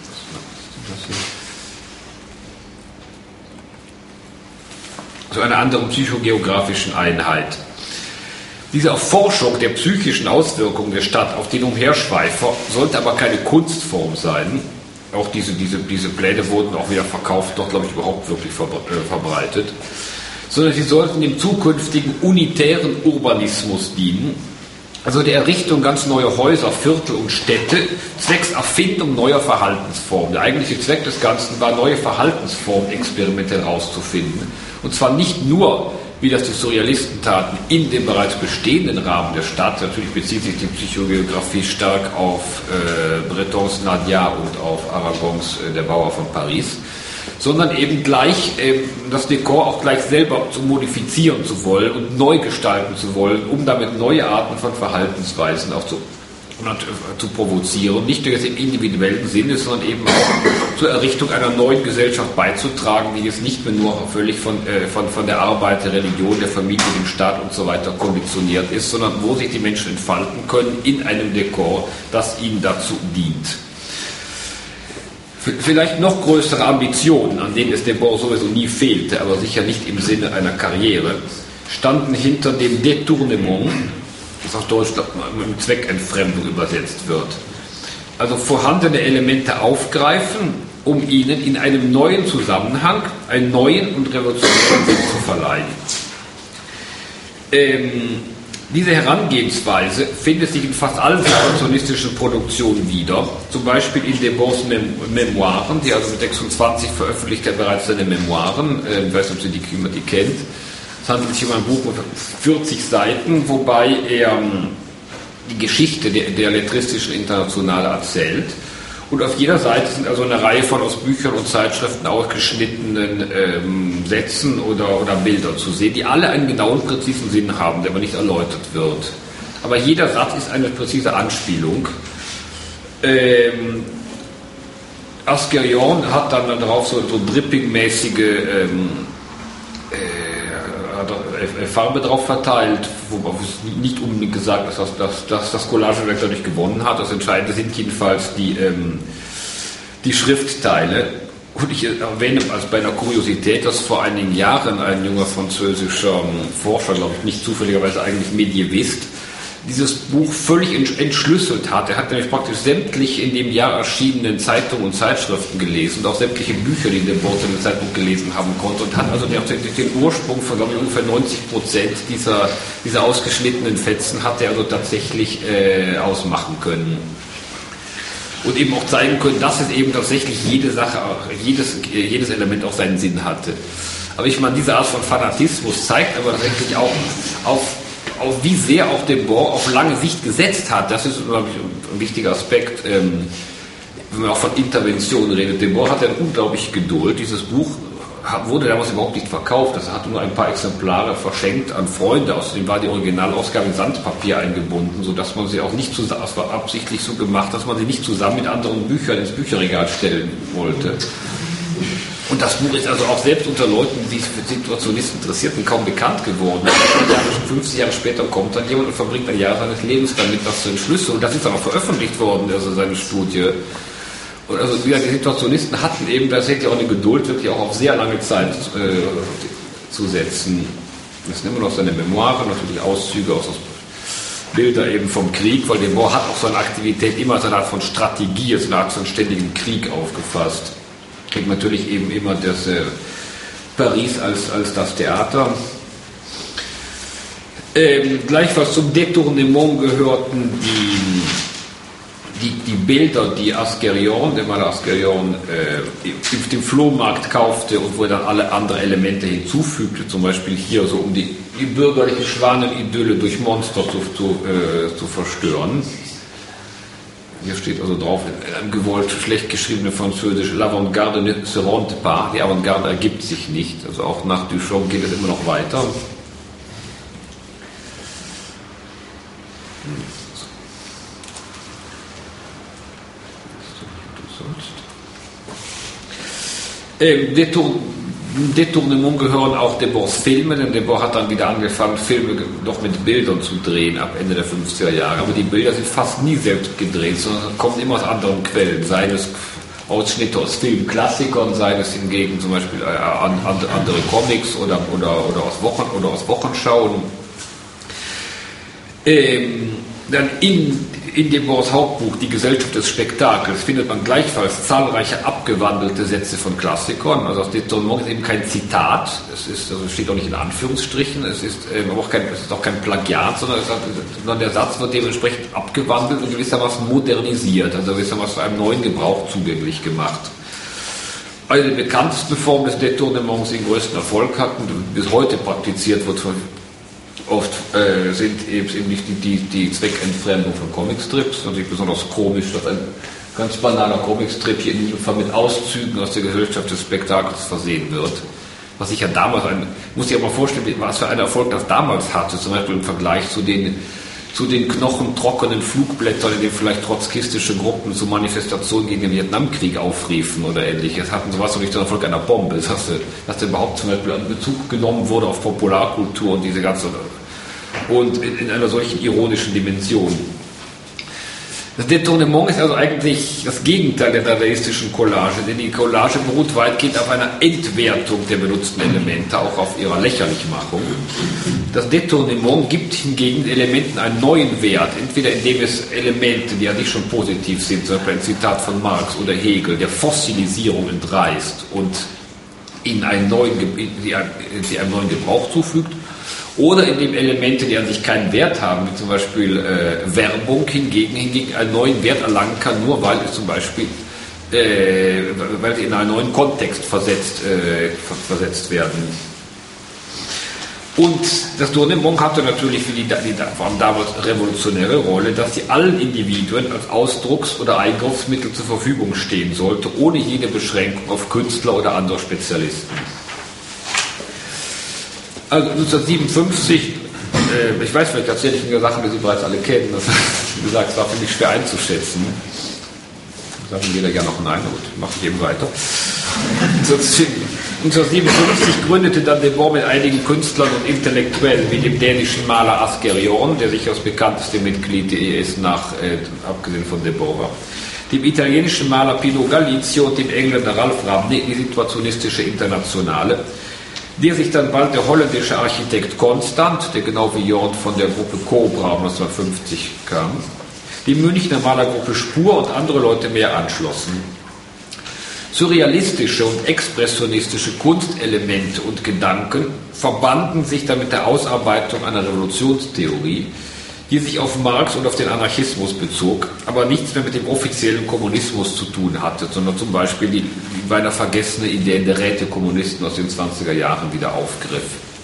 zu einer anderen psychogeografischen Einheit. Diese Erforschung der psychischen Auswirkungen der Stadt auf den Umherschweifer sollte aber keine Kunstform sein. Auch diese, diese, diese Pläne wurden auch wieder verkauft, doch glaube ich überhaupt wirklich verbreitet. Sondern sie sollten dem zukünftigen unitären Urbanismus dienen, also der Errichtung ganz neuer Häuser, Viertel und Städte, zwecks Erfindung neuer Verhaltensformen. Der eigentliche Zweck des Ganzen war, neue Verhaltensformen experimentell herauszufinden. Und zwar nicht nur, wie das die Surrealisten taten, in dem bereits bestehenden Rahmen der Stadt. Natürlich bezieht sich die Psychogeografie stark auf äh, Bretons Nadia und auf Aragons äh, Der Bauer von Paris. sondern eben gleich ähm, das Dekor auch gleich selber zu modifizieren zu wollen und neu gestalten zu wollen, um damit neue Arten von Verhaltensweisen auch zu zu provozieren, nicht nur jetzt im individuellen Sinne, sondern eben auch zur Errichtung einer neuen Gesellschaft beizutragen, die jetzt nicht mehr nur völlig von, äh, von, von der Arbeit, der Religion, der Familie, dem Staat und so weiter konditioniert ist, sondern wo sich die Menschen entfalten können in einem Dekor, das ihnen dazu dient. Vielleicht noch größere Ambitionen, an denen es Debord sowieso nie fehlte, aber sicher nicht im Sinne einer Karriere, standen hinter dem Détournement, das auf Deutsch mit Zweckentfremdung übersetzt wird. Also vorhandene Elemente aufgreifen, um ihnen in einem neuen Zusammenhang einen neuen und revolutionären Sinn zu verleihen. Ähm, diese Herangehensweise findet sich in fast allen situationistischen Produktionen wieder, zum Beispiel in Debords Mem Memoiren, die also mit sechsundzwanzig veröffentlicht er bereits seine Memoiren, äh, ich weiß nicht, ob Sie die, wie man die kennt. Es handelt sich um ein Buch mit vierzig Seiten, wobei er die Geschichte der, der Lettristischen Internationale erzählt. Und auf jeder Seite sind also eine Reihe von aus Büchern und Zeitschriften ausgeschnittenen ähm, Sätzen oder, oder Bilder zu sehen, die alle einen genauen, präzisen Sinn haben, der aber nicht erläutert wird. Aber jeder Satz ist eine präzise Anspielung. Ähm, Ascarion hat dann darauf so, so dripping-mäßige ähm, Farbe drauf verteilt, wo es nicht unbedingt gesagt ist, dass, dass, dass das Collagewerk dadurch gewonnen hat. Das Entscheidende sind jedenfalls die, ähm, die Schriftteile. Und ich erwähne als bei einer Kuriosität, dass vor einigen Jahren ein junger französischer Forscher, glaube ich, nicht zufälligerweise eigentlich Medievist, dieses Buch völlig entschlüsselt hat. Er hat nämlich praktisch sämtliche in dem Jahr erschienenen Zeitungen und Zeitschriften gelesen und auch sämtliche Bücher, die in dem Board in der Zeitpunkt gelesen haben konnte, und hat also den Ursprung von, glaube ich, ungefähr neunzig Prozent dieser, dieser ausgeschnittenen Fetzen hat er also tatsächlich äh, ausmachen können. Und eben auch zeigen können, dass es eben tatsächlich jede Sache, jedes, jedes Element auch seinen Sinn hatte. Aber ich meine, diese Art von Fanatismus zeigt aber tatsächlich auch auf Auf wie sehr auch Debord auf lange Sicht gesetzt hat. Das ist, glaube ich, ein wichtiger Aspekt, ähm, wenn man auch von Intervention redet. Debord hat ja eine unglaubliche Geduld. Dieses Buch wurde damals überhaupt nicht verkauft. Das hat nur ein paar Exemplare verschenkt an Freunde. Außerdem war die Originalausgabe in Sandpapier eingebunden, sodass man sie auch nicht zusammen, das war absichtlich so gemacht, dass man sie nicht zusammen mit anderen Büchern ins Bücherregal stellen wollte. Und das Buch ist also auch selbst unter Leuten, die sich für Situationisten interessierten, kaum bekannt geworden. fünfzig Jahre später kommt dann jemand und verbringt ein Jahr seines Lebens damit, das zu entschlüsseln. Und das ist dann auch veröffentlicht worden, also seine Studie. Und also die Situationisten hatten eben tatsächlich auch eine Geduld, wirklich auch auf sehr lange Zeit äh, zu setzen. Das sind immer noch seine Memoiren, natürlich Auszüge aus Bilder eben vom Krieg, weil Debord hat auch seine Aktivität immer als eine Art von Strategie, als eine Art von ständigem Krieg aufgefasst. Kriegt natürlich eben immer das äh, Paris als, als das Theater. Ähm, gleichfalls zum Détournement gehörten die, die, die Bilder, die Ascarion, der Maler Ascarion, äh, auf dem Flohmarkt kaufte und wo er dann alle anderen Elemente hinzufügte, zum Beispiel hier so, um die, die bürgerliche Schwanenidylle durch Monster zu, zu, äh, zu verstören. Hier steht also drauf, in einem gewollt schlecht geschriebenen Französisch, l'avant-garde ne se rend pas, die Avantgarde ergibt sich nicht. Also auch nach Duchamp geht es immer noch weiter. Ähm, Détournement gehören auch Debords Filme, denn Debord hat dann wieder angefangen, Filme doch mit Bildern zu drehen ab Ende der fünfziger Jahre. Aber die Bilder sind fast nie selbst gedreht, sondern kommen immer aus anderen Quellen. Seien es Ausschnitte aus Filmklassikern, seien es hingegen zum Beispiel äh, an, an, andere Comics oder, oder, oder, aus, Wochen, oder aus Wochenschauen. Ähm, dann in, in Debords Hauptbuch Die Gesellschaft des Spektakels findet man gleichfalls zahlreiche abgewandelte Sätze von Klassikern. Also das Détournement ist eben kein Zitat, es ist, also steht auch nicht in Anführungsstrichen, es ist, ähm, auch, kein, es ist auch kein Plagiat, sondern, es hat, sondern der Satz wird dementsprechend abgewandelt und gewissermaßen modernisiert, also gewissermaßen einem neuen Gebrauch zugänglich gemacht. Eine der bekanntesten Formen des Détournements, die den größten Erfolg hatten, bis heute praktiziert wird von oft äh, sind eben nicht die, die, die Zweckentfremdung von Comicstrips. Natürlich besonders komisch, dass ein ganz banaler Comicstrip hier in jedem Fall mit Auszügen aus der Gesellschaft des Spektakels versehen wird. Was ich ja damals, ein, muss ich aber mal vorstellen, was für einen Erfolg das damals hatte, zum Beispiel im Vergleich zu den, zu den knochentrockenen Flugblättern, in denen vielleicht trotzkistische Gruppen zu Manifestationen gegen den Vietnamkrieg aufriefen oder ähnliches, hatten sowas noch nicht den Erfolg einer Bombe, dass, dass überhaupt zum Beispiel an Bezug genommen wurde auf Popularkultur und diese ganze, und in, in einer solchen ironischen Dimension. Das Detournement ist also eigentlich das Gegenteil der dadaistischen Collage, denn die Collage beruht weitgehend auf einer Entwertung der benutzten Elemente, auch auf ihrer Lächerlichmachung. Das Detournement gibt hingegen Elementen einen neuen Wert, entweder indem es Elemente, die ja nicht schon positiv sind, zum Beispiel ein Zitat von Marx oder Hegel, der Fossilisierung entreißt und ihnen einen neuen, die einem neuen Gebrauch zufügt, oder indem Elemente, die an sich keinen Wert haben, wie zum Beispiel äh, Werbung, hingegen, hingegen einen neuen Wert erlangen kann, nur weil es zum Beispiel äh, weil sie in einen neuen Kontext versetzt, äh, versetzt werden. Und das Detournement hatte natürlich für die, die vor allem damals revolutionäre Rolle, dass sie allen Individuen als Ausdrucks- oder Eingriffsmittel zur Verfügung stehen sollte, ohne jede Beschränkung auf Künstler oder andere Spezialisten. Also neunzehnhundertsiebenundfünfzig, äh, ich weiß vielleicht tatsächlich viele Sachen, die Sie bereits alle kennen, das wie gesagt, es war für mich schwer einzuschätzen. Da sagt jeder ja noch nein, gut, mache ich eben weiter. neunzehnhundertsiebenundfünfzig gründete dann Debord mit einigen Künstlern und Intellektuellen, wie dem dänischen Maler Asgerion, der sich als bekannteste Mitglied der E S nach, äh, abgesehen von Debord war, dem italienischen Maler Pino Galizio und dem Engländer Ralph Rabney, die Situationistische Internationale, der sich dann bald der holländische Architekt Constant, der genau wie Jorn von der Gruppe Cobra neunzehnhundertfünfzig kam, die Münchner Malergruppe Spur und andere Leute mehr anschlossen. Surrealistische und expressionistische Kunstelemente und Gedanken verbanden sich dann mit der Ausarbeitung einer Revolutionstheorie, die sich auf Marx und auf den Anarchismus bezog, aber nichts mehr mit dem offiziellen Kommunismus zu tun hatte, sondern zum Beispiel die, die beinahe vergessene Ideen der Rätekommunisten aus den zwanziger Jahren wieder aufgriff.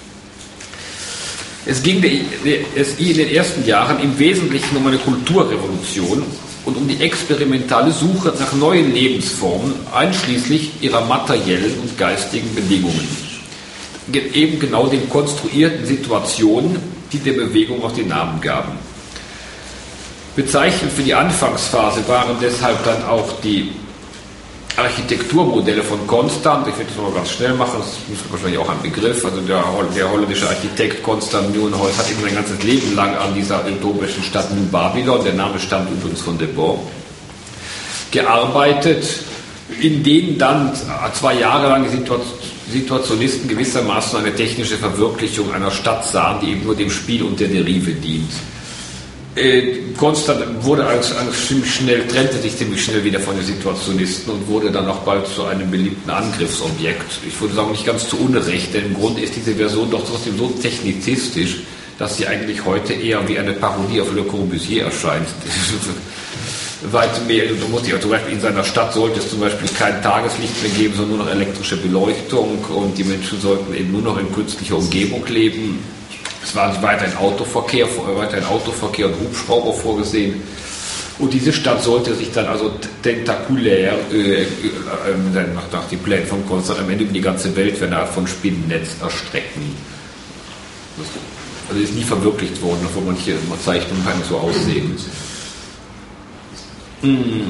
Es ging der S I in den ersten Jahren im Wesentlichen um eine Kulturrevolution und um die experimentale Suche nach neuen Lebensformen, einschließlich ihrer materiellen und geistigen Bedingungen. Eben genau den konstruierten Situationen, die der Bewegung auch den Namen gaben. Bezeichnend für die Anfangsphase waren deshalb dann auch die Architekturmodelle von Constant. Ich will das mal ganz schnell machen, das ist wahrscheinlich auch ein Begriff. Also der, der holländische Architekt Constant Nieuwenhuis hat eben sein ganzes Leben lang an dieser utopischen Stadt New Babylon, der Name stammt übrigens von Debord, gearbeitet, in denen dann zwei Jahre lang die Situation Situationisten gewissermaßen eine technische Verwirklichung einer Stadt sahen, die eben nur dem Spiel und der Derive dient. Äh, Constant wurde als, als ziemlich schnell, trennte sich ziemlich schnell wieder von den Situationisten und wurde dann auch bald zu einem beliebten Angriffsobjekt. Ich würde sagen, nicht ganz zu Unrecht, denn im Grunde ist diese Version doch trotzdem so technizistisch, dass sie eigentlich heute eher wie eine Parodie auf Le Corbusier erscheint. Weit mehr, du musst ja zum Beispiel in seiner Stadt sollte es zum Beispiel kein Tageslicht mehr geben, sondern nur noch elektrische Beleuchtung und die Menschen sollten eben nur noch in künstlicher Umgebung leben. Es war weiterhin Autoverkehr, weiterhin Autoverkehr und Hubschrauber vorgesehen. Und diese Stadt sollte sich dann also tentakulär, äh, äh, nach, nach die Pläne von Constant, am Ende über die ganze Welt für eine Art von Spinnennetz erstrecken. Also ist nie verwirklicht worden, obwohl manche Zeichnungen eigentlich so aussehen. Hm.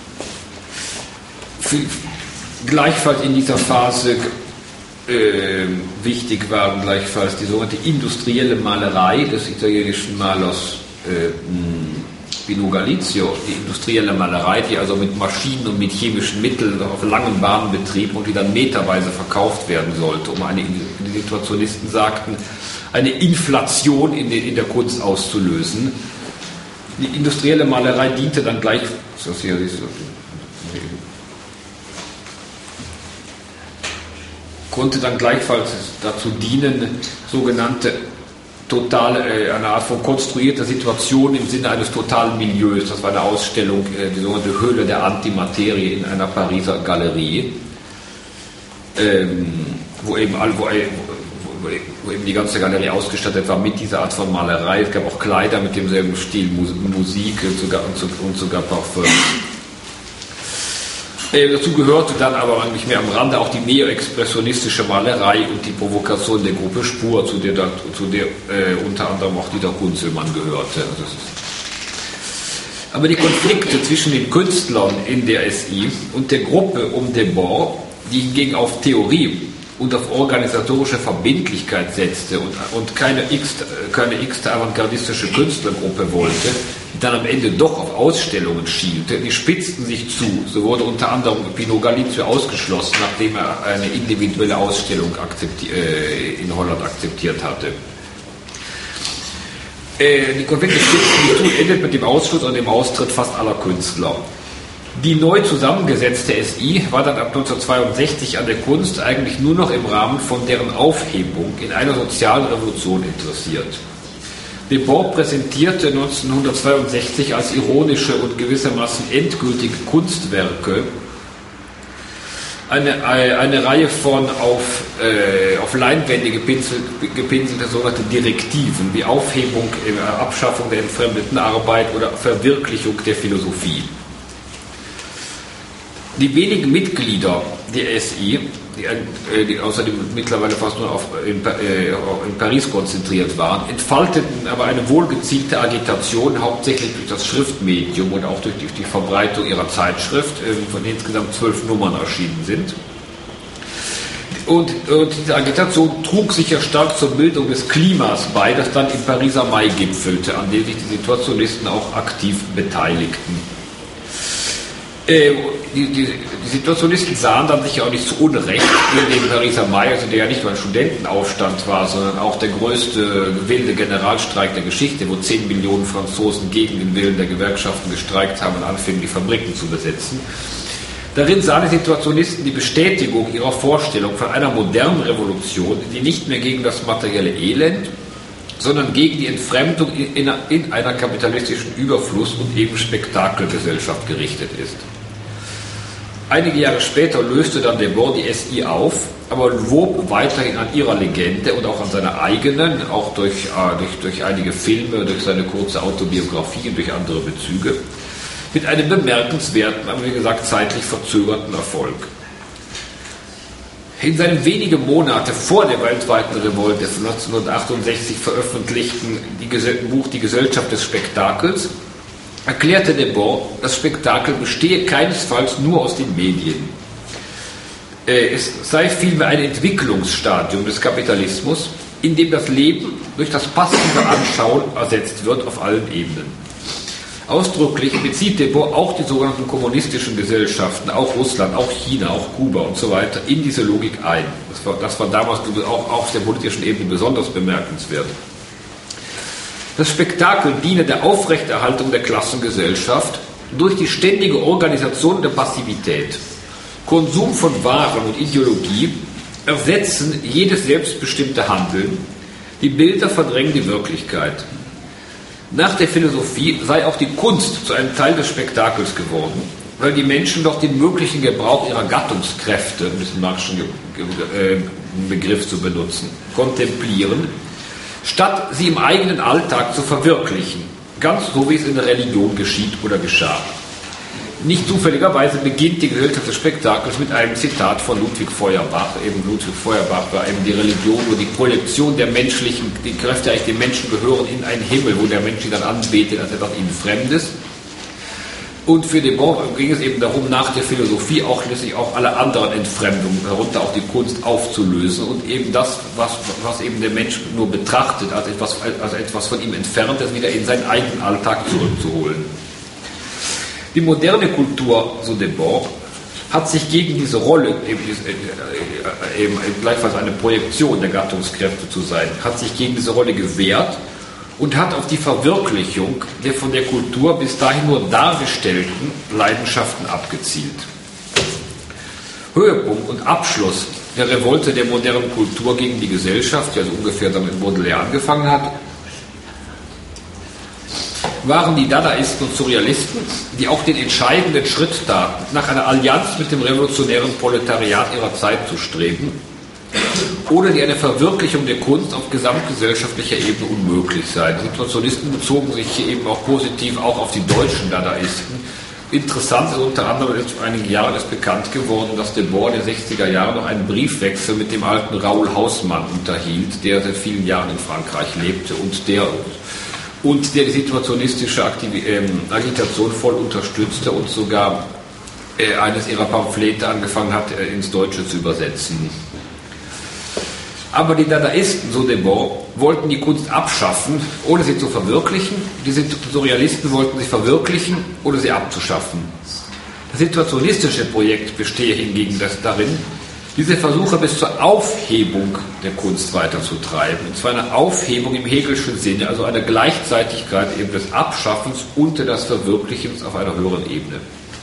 Für, gleichfalls in dieser Phase äh, wichtig waren gleichfalls die sogenannte industrielle Malerei des italienischen Malers äh, Pino Galizio, die industrielle Malerei, die also mit Maschinen und mit chemischen Mitteln auf langen Bahnen betrieben und die dann meterweise verkauft werden sollte, um eine, wie die Situationisten sagten, eine Inflation in, den, in der Kunst auszulösen. Die industrielle Malerei diente dann gleich, das hier ist, konnte dann gleichfalls dazu dienen, sogenannte total, äh, eine Art von konstruierter Situation im Sinne eines totalen Milieus. Das war eine Ausstellung, äh, die sogenannte Höhle der Antimaterie in einer Pariser Galerie, ähm, wo eben all, wo, wo, wo eben die ganze Galerie ausgestattet war mit dieser Art von Malerei. Es gab auch Kleider mit demselben Stil, Musik und sogar, und sogar Parfum. Äh, dazu gehörte dann aber nicht mehr am Rande auch die neoexpressionistische Malerei und die Provokation der Gruppe Spur, zu der, zu der äh, unter anderem auch Dieter Kunzelmann gehörte. Also das ist aber die Konflikte zwischen den Künstlern in der S I und der Gruppe um Debord, die hingegen auf Theorie und auf organisatorische Verbindlichkeit setzte und, und keine x keine x-te avantgardistische Künstlergruppe wollte, die dann am Ende doch auf Ausstellungen schielte, die spitzten sich zu. So wurde unter anderem Pino Galizio ausgeschlossen, nachdem er eine individuelle Ausstellung akzepti- äh, in Holland akzeptiert hatte. Äh, die Konflikte spitzten sich zu, endet mit dem Ausschluss und dem Austritt fast aller Künstler. Die neu zusammengesetzte S I war dann ab neunzehnhundertzweiundsechzig an der Kunst eigentlich nur noch im Rahmen von deren Aufhebung in einer sozialen Revolution interessiert. Debord präsentierte neunzehnhundertzweiundsechzig als ironische und gewissermaßen endgültige Kunstwerke eine, eine Reihe von auf, äh, auf Leinwände gepinselt, gepinselte sogenannte Direktiven, wie Aufhebung, äh, Abschaffung der entfremdeten Arbeit oder Verwirklichung der Philosophie. Die wenigen Mitglieder der S I, die, äh, die außerdem mittlerweile fast nur auf, in, äh, in Paris konzentriert waren, entfalteten aber eine wohlgezielte Agitation, hauptsächlich durch das Schriftmedium und auch durch die, durch die Verbreitung ihrer Zeitschrift, äh, von denen insgesamt zwölf Nummern erschienen sind. Und, und diese Agitation trug sicher stark zur Bildung des Klimas bei, das dann im Pariser Mai gipfelte, an dem sich die Situationisten auch aktiv beteiligten. Äh, die, die, die Situationisten sahen dann sicher auch nicht zu Unrecht in den Pariser Mai, also der ja nicht nur ein Studentenaufstand war, sondern auch der größte wilde Generalstreik der Geschichte, wo zehn Millionen Franzosen gegen den Willen der Gewerkschaften gestreikt haben und anfingen, die Fabriken zu besetzen. Darin sahen die Situationisten die Bestätigung ihrer Vorstellung von einer modernen Revolution, die nicht mehr gegen das materielle Elend, sondern gegen die Entfremdung in einer, in einer kapitalistischen Überfluss- und eben Spektakelgesellschaft gerichtet ist. Einige Jahre später löste dann Debord die S I auf, aber wob weiterhin an ihrer Legende und auch an seiner eigenen, auch durch, äh, durch, durch einige Filme, durch seine kurze Autobiografie und durch andere Bezüge, mit einem bemerkenswerten, aber wie gesagt zeitlich verzögerten Erfolg. In seinem wenige Monate vor der weltweiten Revolte von neunzehnhundertachtundsechzig veröffentlichten die Buch Die Gesellschaft des Spektakels erklärte Debord, das Spektakel bestehe keinesfalls nur aus den Medien. Es sei vielmehr ein Entwicklungsstadium des Kapitalismus, in dem das Leben durch das passive Anschauen ersetzt wird auf allen Ebenen. Ausdrücklich bezieht Debord auch die sogenannten kommunistischen Gesellschaften, auch Russland, auch China, auch Kuba und so weiter, in diese Logik ein. Das war, das war damals auch auf der politischen Ebene besonders bemerkenswert. Das Spektakel diene der Aufrechterhaltung der Klassengesellschaft durch die ständige Organisation der Passivität. Konsum von Waren und Ideologie ersetzen jedes selbstbestimmte Handeln. Die Bilder verdrängen die Wirklichkeit. Nach der Philosophie sei auch die Kunst zu einem Teil des Spektakels geworden, weil die Menschen doch den möglichen Gebrauch ihrer Gattungskräfte, um diesen Marxischen Begriff zu benutzen, kontemplieren, statt sie im eigenen Alltag zu verwirklichen, ganz so wie es in der Religion geschieht oder geschah. Nicht zufälligerweise beginnt die Gesellschaft des Spektakels mit einem Zitat von Ludwig Feuerbach. Eben Ludwig Feuerbach war eben die Religion, wo die Projektion der menschlichen, die Kräfte eigentlich dem Menschen gehören, in einen Himmel, wo der Mensch sie dann anbetet als etwas ihnen Fremdes. Und für Debord ging es eben darum, nach der Philosophie auch letztlich auch alle anderen Entfremdungen, darunter auch die Kunst, aufzulösen und eben das, was, was eben der Mensch nur betrachtet, als etwas, als etwas von ihm Entferntes, wieder in seinen eigenen Alltag zurückzuholen. Die moderne Kultur, so Debord, hat sich gegen diese Rolle, eben, eben gleichfalls eine Projektion der Gattungskräfte zu sein, hat sich gegen diese Rolle gewehrt und hat auf die Verwirklichung der von der Kultur bis dahin nur dargestellten Leidenschaften abgezielt. Höhepunkt und Abschluss der Revolte der modernen Kultur gegen die Gesellschaft, die also ungefähr damit Baudelaire angefangen hat, waren die Dadaisten und Surrealisten, die auch den entscheidenden Schritt taten, nach einer Allianz mit dem revolutionären Proletariat ihrer Zeit zu streben, ohne die eine Verwirklichung der Kunst auf gesamtgesellschaftlicher Ebene unmöglich sei. Die Situationisten bezogen sich hier eben auch positiv auch auf die deutschen Dadaisten, Interessant ist unter anderem, jetzt vor einigen Jahren ist bekannt geworden, dass Debord in den sechziger Jahren noch einen Briefwechsel mit dem alten Raoul Hausmann unterhielt, der seit vielen Jahren in Frankreich lebte und der, und der die situationistische Aktiv- äh, Agitation voll unterstützte und sogar äh, eines ihrer Pamphlete angefangen hat, äh, ins Deutsche zu übersetzen. Aber die Dadaisten, so Debord, wollten die Kunst abschaffen, ohne sie zu verwirklichen. Die Surrealisten wollten sie verwirklichen, ohne sie abzuschaffen. Das situationistische Projekt bestehe hingegen das darin, diese Versuche bis zur Aufhebung der Kunst weiterzutreiben. Und zwar eine Aufhebung im Hegelschen Sinne, also eine Gleichzeitigkeit eben des Abschaffens und des Verwirklichens auf einer höheren Ebene.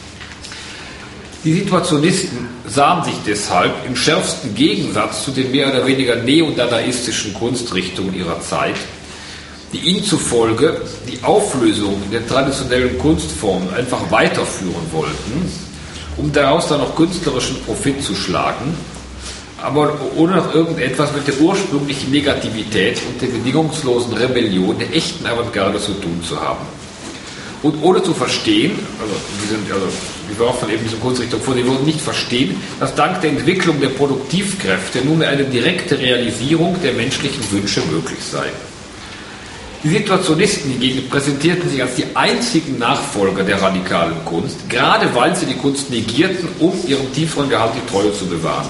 Die Situationisten sahen sich deshalb im schärfsten Gegensatz zu den mehr oder weniger neodadaistischen Kunstrichtungen ihrer Zeit, die ihnen zufolge die Auflösung der traditionellen Kunstformen einfach weiterführen wollten, um daraus dann noch künstlerischen Profit zu schlagen, aber ohne noch irgendetwas mit der ursprünglichen Negativität und der bedingungslosen Rebellion der echten Avantgarde zu tun zu haben. Und ohne zu verstehen, also die sind, also die war auch von eben dieser Kunstrichtung vor, die würden nicht verstehen, dass dank der Entwicklung der Produktivkräfte nunmehr eine direkte Realisierung der menschlichen Wünsche möglich sei. Die Situationisten hingegen präsentierten sich als die einzigen Nachfolger der radikalen Kunst, gerade weil sie die Kunst negierten, um ihrem tieferen Gehalt die Treue zu bewahren.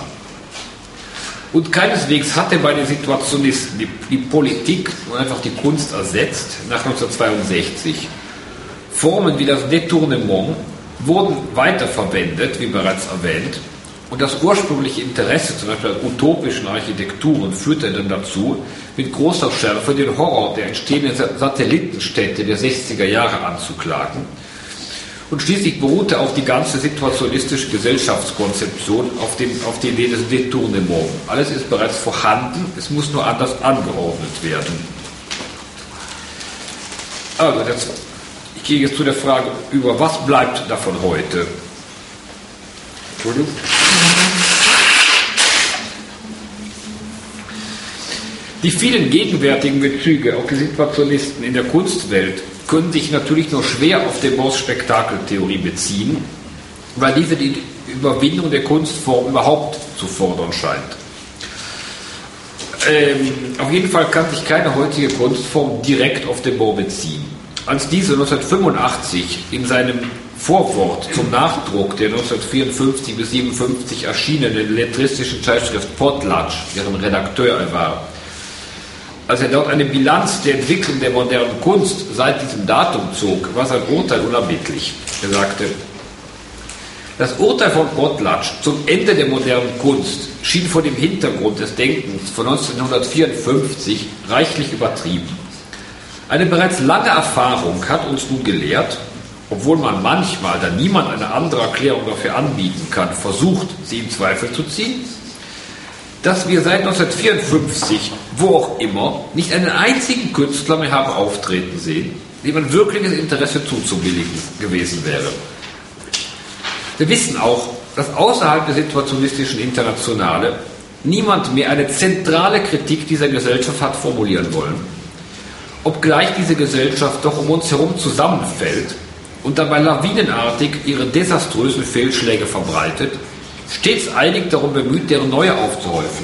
Und keineswegs hatte bei den Situationisten die, die Politik nur einfach die Kunst ersetzt, nach neunzehnhundertzweiundsechzig. Formen wie das Detournement wurden weiterverwendet, wie bereits erwähnt, und das ursprüngliche Interesse, zum Beispiel an utopischen Architekturen, führte dann dazu, mit großer Schärfe den Horror der entstehenden Satellitenstädte der sechziger Jahre anzuklagen. Und schließlich beruhte auch die ganze situationistische Gesellschaftskonzeption auf, den, auf die Idee des Detournement. Alles ist bereits vorhanden, es muss nur anders angeordnet werden. Also, das Ich gehe jetzt zu der Frage über, was bleibt davon heute? Entschuldigung. Die vielen gegenwärtigen Bezüge auf die Situationisten in der Kunstwelt können sich natürlich nur schwer auf Debords Spektakeltheorie beziehen, weil diese die Überwindung der Kunstform überhaupt zu fordern scheint. Ähm, auf jeden Fall kann sich keine heutige Kunstform direkt auf Debord beziehen. Als diese neunzehnhundertfünfundachtzig in seinem Vorwort zum Nachdruck der neunzehnhundertvierundfünfzig bis siebenundfünfzig erschienenen lettristischen Zeitschrift Potlatch, deren Redakteur er war, als er dort eine Bilanz der Entwicklung der modernen Kunst seit diesem Datum zog, war sein Urteil unerbittlich. Er sagte, das Urteil von Potlatch zum Ende der modernen Kunst schien vor dem Hintergrund des Denkens von neunzehnhundertvierundfünfzig reichlich übertrieben. Eine bereits lange Erfahrung hat uns nun gelehrt, obwohl man manchmal, da niemand eine andere Erklärung dafür anbieten kann, versucht, sie in Zweifel zu ziehen, dass wir seit neunzehnhundertvierundfünfzig, wo auch immer, nicht einen einzigen Künstler mehr haben auftreten sehen, dem ein wirkliches Interesse zuzubilligen gewesen wäre. Wir wissen auch, dass außerhalb der situationistischen Internationale niemand mehr eine zentrale Kritik dieser Gesellschaft hat formulieren wollen, obgleich diese Gesellschaft doch um uns herum zusammenfällt und dabei lawinenartig ihre desaströsen Fehlschläge verbreitet, stets eilig darum bemüht, deren neue aufzuhäufen.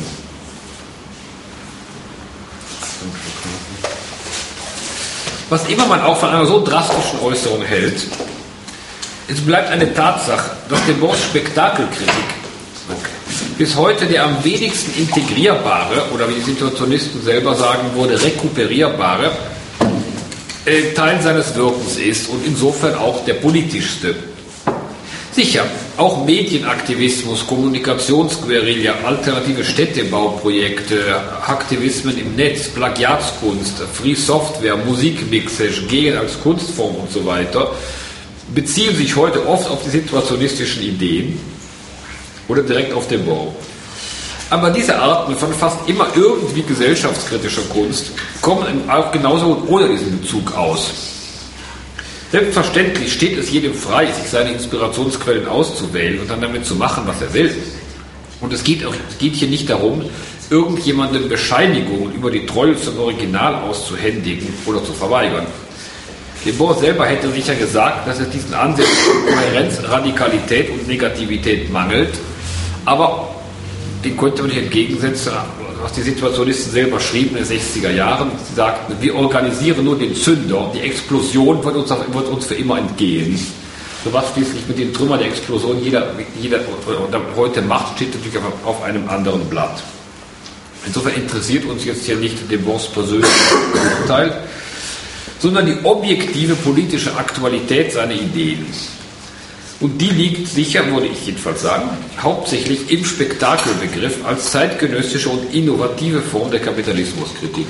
Was immer man auch von einer so drastischen Äußerung hält, es bleibt eine Tatsache, dass Debords Spektakelkritik bis heute der am wenigsten integrierbare, oder wie die Situationisten selber sagen würde, rekuperierbare äh, Teil seines Wirkens ist und insofern auch der politischste. Sicher, auch Medienaktivismus, Kommunikationsguerilla, alternative Städtebauprojekte, Aktivismen im Netz, Plagiatskunst, Free Software, Musikmixage, Gehen als Kunstform und so weiter, beziehen sich heute oft auf die situationistischen Ideen oder direkt auf Debord. Aber diese Arten von fast immer irgendwie gesellschaftskritischer Kunst kommen auch genauso ohne diesen Bezug aus. Selbstverständlich steht es jedem frei, sich seine Inspirationsquellen auszuwählen und dann damit zu machen, was er will. Und es geht, auch, es geht hier nicht darum, irgendjemandem Bescheinigungen über die Treue zum Original auszuhändigen oder zu verweigern. Debord selber hätte sicher gesagt, dass es diesen Ansätzen Kohärenz, Radikalität und Negativität mangelt, aber den konnte man nicht entgegensetzen, was die Situationisten selber schrieben in den sechziger Jahren. Sie sagten, wir organisieren nur den Zünder, die Explosion wird uns, wird uns für immer entgehen. So was schließlich mit den Trümmern der Explosion jeder, jeder heute macht, steht natürlich auf einem anderen Blatt. Insofern interessiert uns jetzt hier nicht Debords persönliches Urteil, sondern die objektive politische Aktualität seiner Ideen. Und die liegt sicher, würde ich jedenfalls sagen, hauptsächlich im Spektakelbegriff als zeitgenössische und innovative Form der Kapitalismuskritik.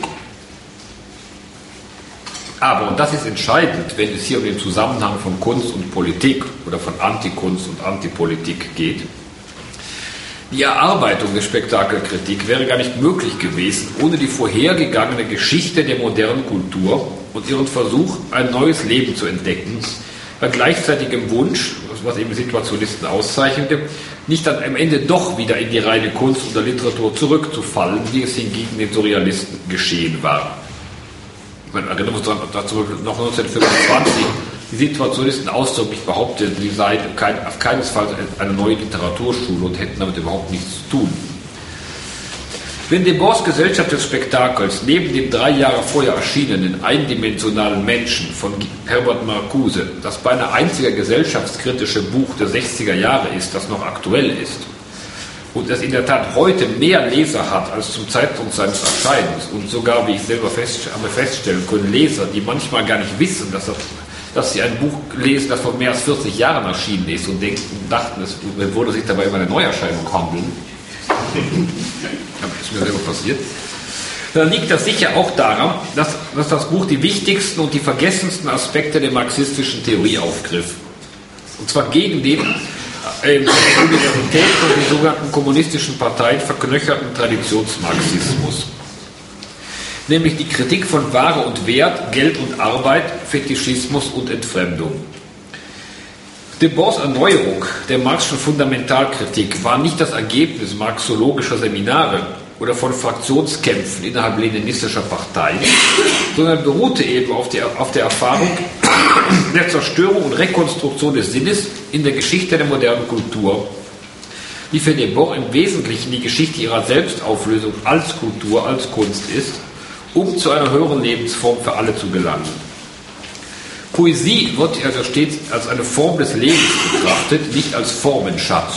Aber, und das ist entscheidend, wenn es hier um den Zusammenhang von Kunst und Politik oder von Antikunst und Antipolitik geht, die Erarbeitung der Spektakelkritik wäre gar nicht möglich gewesen, ohne die vorhergegangene Geschichte der modernen Kultur und ihren Versuch, ein neues Leben zu entdecken, bei gleichzeitigem Wunsch, was eben Situationisten auszeichnete, nicht dann am Ende doch wieder in die reine Kunst oder Literatur zurückzufallen, wie es hingegen den Surrealisten geschehen war. Man erinnert uns dazu noch neunzehnhundertfünfundzwanzig, die Situationisten ausdrücklich behaupteten, sie seien kein, auf keinesfalls eine neue Literaturschule und hätten damit überhaupt nichts zu tun. Wenn Debords Gesellschaft des Spektakels neben dem drei Jahre vorher erschienenen eindimensionalen Menschen von Herbert Marcuse das beinahe einzige gesellschaftskritische Buch der sechziger Jahre ist, das noch aktuell ist, und es in der Tat heute mehr Leser hat als zum Zeitpunkt seines Erscheinens und sogar, wie ich selber fest, habe feststellen können, Leser, die manchmal gar nicht wissen, dass, das, dass sie ein Buch lesen, das vor mehr als vierzig Jahren erschienen ist und denken, dachten, es würde sich dabei über eine Neuerscheinung handeln. Das ist mir selber passiert. Dann liegt das sicher auch daran, dass, dass das Buch die wichtigsten und die vergessensten Aspekte der marxistischen Theorie aufgriff. Und zwar gegen den äh, der Universität und den sogenannten kommunistischen Parteien verknöcherten Traditionsmarxismus. Nämlich die Kritik von Ware und Wert, Geld und Arbeit, Fetischismus und Entfremdung. Debords Erneuerung der Marxischen Fundamentalkritik war nicht das Ergebnis marxologischer Seminare oder von Fraktionskämpfen innerhalb leninistischer Parteien, sondern beruhte eben auf, die, auf der Erfahrung der Zerstörung und Rekonstruktion des Sinnes in der Geschichte der modernen Kultur, die für Debord im Wesentlichen die Geschichte ihrer Selbstauflösung als Kultur, als Kunst ist, um zu einer höheren Lebensform für alle zu gelangen. Poesie wird also stets als eine Form des Lebens betrachtet, nicht als Formenschatz.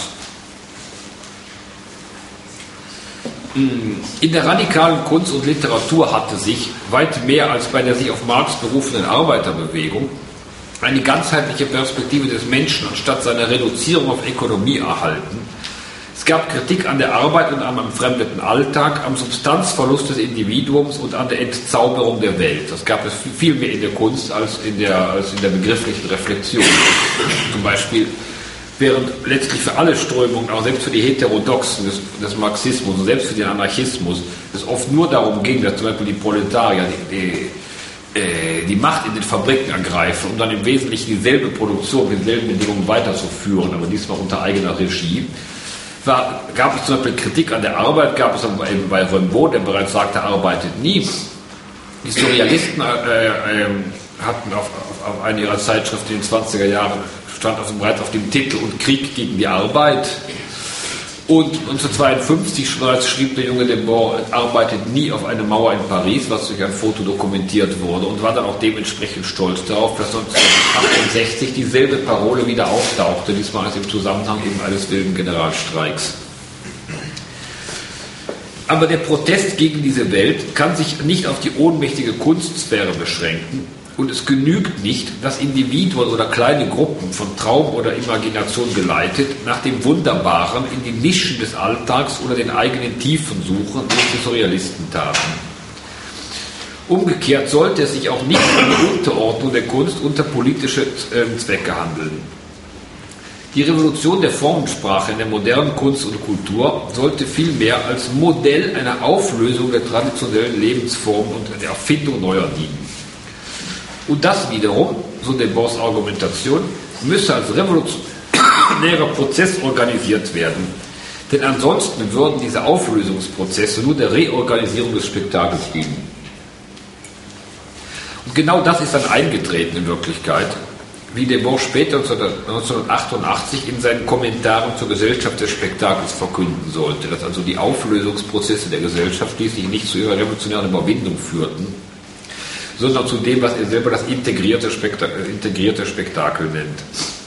In der radikalen Kunst und Literatur hatte sich, weit mehr als bei der sich auf Marx berufenen Arbeiterbewegung, eine ganzheitliche Perspektive des Menschen anstatt seiner Reduzierung auf Ökonomie erhalten. Es gab Kritik an der Arbeit und am entfremdeten Alltag, am Substanzverlust des Individuums und an der Entzauberung der Welt. Das gab es viel mehr in der Kunst als in der, als in der begrifflichen Reflexion. Zum Beispiel, während letztlich für alle Strömungen, auch selbst für die Heterodoxen des, des Marxismus und selbst für den Anarchismus, es oft nur darum ging, dass zum Beispiel die Proletarier die, die, äh, die Macht in den Fabriken ergreifen, um dann im Wesentlichen dieselbe Produktion mit denselben Bedingungen weiterzuführen, aber diesmal unter eigener Regie. War, gab es zum Beispiel Kritik an der Arbeit, gab es aber eben bei Rimbaud, der bereits sagte, arbeitet nie. Die Surrealisten äh, äh, hatten auf, auf, auf einer ihrer Zeitschriften in den zwanziger Jahren, stand also bereits auf dem Titel und Krieg gegen die Arbeit. Und neunzehnhundertzweiundfünfzig bereits schrieb der junge Debord, arbeitet nie auf eine Mauer in Paris, was durch ein Foto dokumentiert wurde, und war dann auch dementsprechend stolz darauf, dass neunzehnhundertachtundsechzig dieselbe Parole wieder auftauchte, diesmal im Zusammenhang eben eines wilden Generalstreiks. Aber der Protest gegen diese Welt kann sich nicht auf die ohnmächtige Kunstsphäre beschränken, und es genügt nicht, dass Individuen oder kleine Gruppen von Traum oder Imagination geleitet nach dem Wunderbaren in die Nischen des Alltags oder den eigenen Tiefen suchen, wie es die Surrealisten taten. Umgekehrt sollte es sich auch nicht um die Unterordnung der Kunst unter politische äh, Zwecke handeln. Die Revolution der Formensprache in der modernen Kunst und Kultur sollte vielmehr als Modell einer Auflösung der traditionellen Lebensformen und der Erfindung neuer dienen. Und das wiederum, so Debords Argumentation, müsse als revolutionärer Prozess organisiert werden. Denn ansonsten würden diese Auflösungsprozesse nur der Reorganisierung des Spektakels dienen. Und genau das ist dann eingetreten in Wirklichkeit, wie Debord später neunzehnhundertachtundachtzig in seinen Kommentaren zur Gesellschaft des Spektakels verkünden sollte, dass also die Auflösungsprozesse der Gesellschaft schließlich nicht zu ihrer revolutionären Überwindung führten, sondern zu dem, was er selber das integrierte Spektakel, integrierte Spektakel nennt.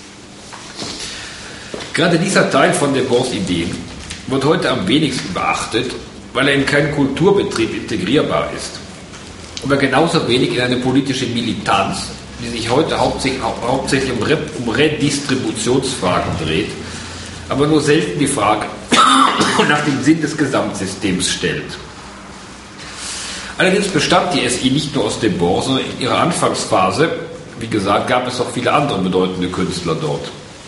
Gerade dieser Teil von Debords Ideen wird heute am wenigsten beachtet, weil er in keinen Kulturbetrieb integrierbar ist. Aber genauso wenig in eine politische Militanz, die sich heute hauptsächlich, hauptsächlich um, Re, um Redistributionsfragen dreht, aber nur selten die Frage nach dem Sinn des Gesamtsystems stellt. Allerdings bestand die S I nicht nur aus Debord, sondern in ihrer Anfangsphase, wie gesagt, gab es auch viele andere bedeutende Künstler dort.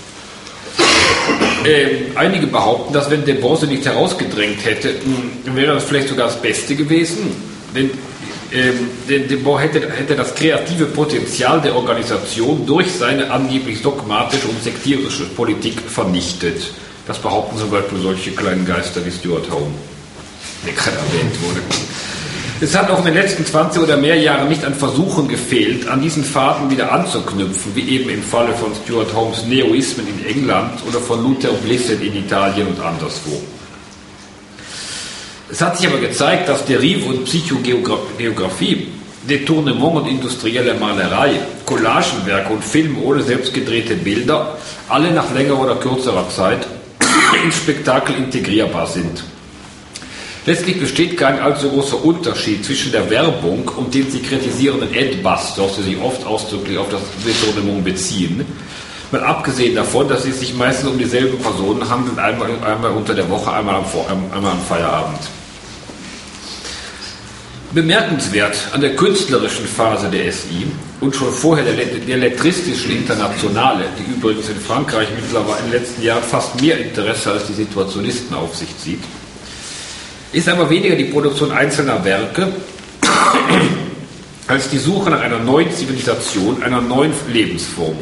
Ähm, einige behaupten, dass wenn Debord sie nicht herausgedrängt hätte, mh, wäre das vielleicht sogar das Beste gewesen, denn Ähm, denn Debord hätte, hätte das kreative Potenzial der Organisation durch seine angeblich dogmatische und sektierische Politik vernichtet. Das behaupten zum Beispiel solche kleinen Geister wie Stuart Home, der gerade erwähnt wurde. Es hat auch in den letzten zwanzig oder mehr Jahren nicht an Versuchen gefehlt, an diesen Faden wieder anzuknüpfen, wie eben im Falle von Stuart Homes Neoismen in England oder von Luther Blissett in Italien und anderswo. Es hat sich aber gezeigt, dass Derive und Psychogeographie, Detournement und industrielle Malerei, Collagenwerke und Film ohne selbstgedrehte Bilder alle nach längerer oder kürzerer Zeit ins Spektakel integrierbar sind. Letztlich besteht kein allzu großer Unterschied zwischen der Werbung und den sie kritisierenden Adbusters, die sich oft ausdrücklich auf das Detournement beziehen, mal abgesehen davon, dass es sich meistens um dieselben Personen handelt, einmal, einmal unter der Woche, einmal am, Vor- einmal am Feierabend. Bemerkenswert an der künstlerischen Phase der S I und schon vorher der, der lettristischen Internationale, die übrigens in Frankreich mittlerweile in den letzten Jahren fast mehr Interesse als die Situationisten auf sich zieht, ist aber weniger die Produktion einzelner Werke als die Suche nach einer neuen Zivilisation, einer neuen Lebensform.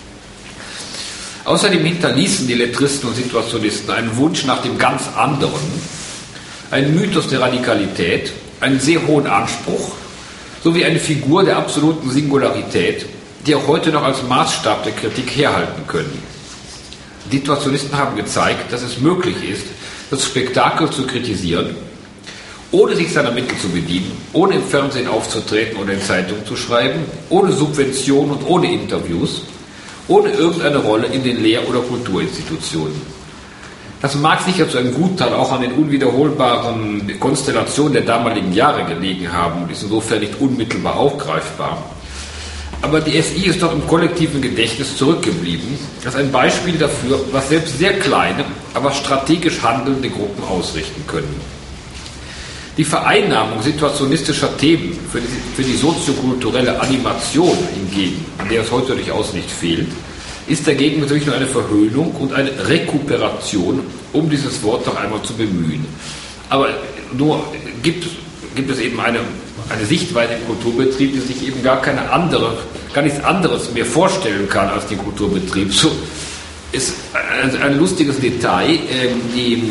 Außerdem hinterließen die Lettristen und Situationisten einen Wunsch nach dem ganz anderen, einen Mythos der Radikalität, einen sehr hohen Anspruch, sowie eine Figur der absoluten Singularität, die auch heute noch als Maßstab der Kritik herhalten können. Die Situationisten haben gezeigt, dass es möglich ist, das Spektakel zu kritisieren, ohne sich seiner Mittel zu bedienen, ohne im Fernsehen aufzutreten oder in Zeitungen zu schreiben, ohne Subventionen und ohne Interviews, ohne irgendeine Rolle in den Lehr- oder Kulturinstitutionen. Das mag sicher zu einem Gutteil auch an den unwiederholbaren Konstellationen der damaligen Jahre gelegen haben und ist insofern nicht unmittelbar aufgreifbar. Aber die S I ist doch im kollektiven Gedächtnis zurückgeblieben, als ein Beispiel dafür, was selbst sehr kleine, aber strategisch handelnde Gruppen ausrichten können. Die Vereinnahmung situationistischer Themen für die, für die soziokulturelle Animation hingegen, an der es heute durchaus nicht fehlt, ist dagegen natürlich nur eine Verhöhnung und eine Rekuperation, um dieses Wort noch einmal zu bemühen. Aber nur gibt, gibt es eben eine, eine Sichtweise im Kulturbetrieb, die sich eben gar keine andere, gar nichts anderes mehr vorstellen kann als den Kulturbetrieb. So ist ein, ein lustiges Detail, ähm, die,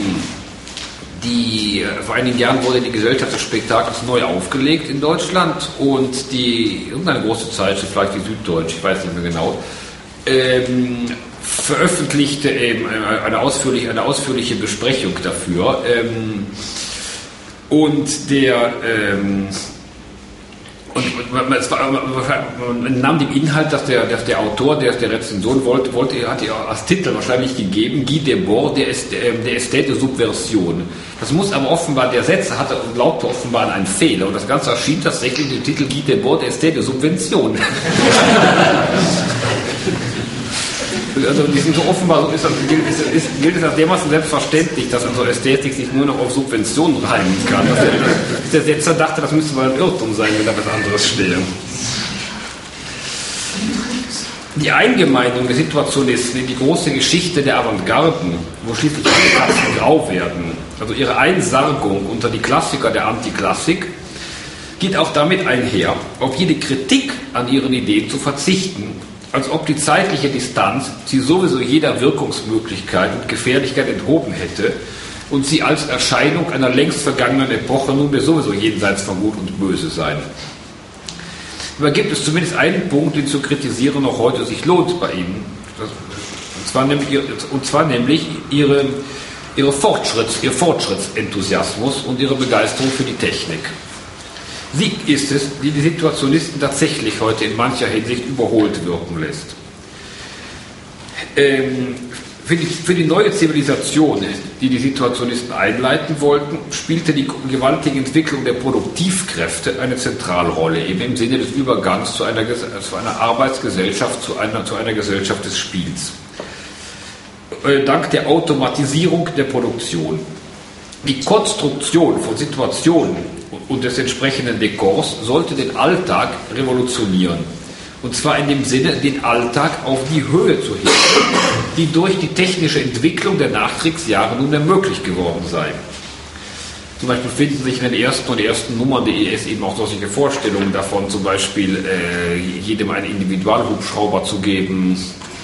die vor einigen Jahren wurde die Gesellschaft des Spektakels neu aufgelegt in Deutschland und die, irgendeine große Zeitschrift, vielleicht die Süddeutsche, ich weiß nicht mehr genau, Ähm, veröffentlichte eben eine ausführliche, eine ausführliche Besprechung dafür. Ähm, und der ähm, und man, es war, man nahm dem Inhalt, dass der, dass der Autor, der, der Rezension wollte, wollte, hat er als Titel wahrscheinlich gegeben, Guy Debord, der, der Ästhete Subversion. Das muss aber offenbar, der Setzer hatte und glaubte offenbar an einen Fehler. Und das Ganze erschien tatsächlich mit dem Titel Guy Debord, der Ästhete Subvention. Also die sind so offenbar, so ist das, gilt, ist, ist, gilt es als dermaßen selbstverständlich, dass also Ästhetik sich nur noch auf Subventionen reimen kann. Dass der, dass der Setzer dachte, das müsste mal ein Irrtum sein, wenn da was anderes stehe. Die Eingemeindung der Situationisten in die große Geschichte der Avantgarden, wo schließlich alle Katzen grau werden, also ihre Einsargung unter die Klassiker der Antiklassik, geht auch damit einher, auf jede Kritik an ihren Ideen zu verzichten, als ob die zeitliche Distanz sie sowieso jeder Wirkungsmöglichkeit und Gefährlichkeit enthoben hätte und sie als Erscheinung einer längst vergangenen Epoche nunmehr sowieso jenseits von Gut und Böse seien. Aber gibt es zumindest einen Punkt, den zu kritisieren noch heute sich lohnt bei Ihnen. Das, und, zwar nämlich, und zwar nämlich Ihre, ihre Fortschritts, Ihr Fortschrittsenthusiasmus und Ihre Begeisterung für die Technik. Sie ist es, die die Situationisten tatsächlich heute in mancher Hinsicht überholt wirken lässt. Ähm, für, die, für die neue Zivilisation, die die Situationisten einleiten wollten, spielte die gewaltige Entwicklung der Produktivkräfte eine Zentralrolle, eben im Sinne des Übergangs zu einer, zu einer Arbeitsgesellschaft, zu einer, zu einer Gesellschaft des Spiels. Äh, dank der Automatisierung der Produktion. Die Konstruktion von Situationen und des entsprechenden Dekors sollte den Alltag revolutionieren. Und zwar in dem Sinne, den Alltag auf die Höhe zu heben, die durch die technische Entwicklung der Nachkriegsjahre nunmehr möglich geworden sei. Zum Beispiel finden sich in den ersten und ersten Nummern der E S eben auch solche Vorstellungen davon, zum Beispiel äh, jedem einen Individualhubschrauber zu geben.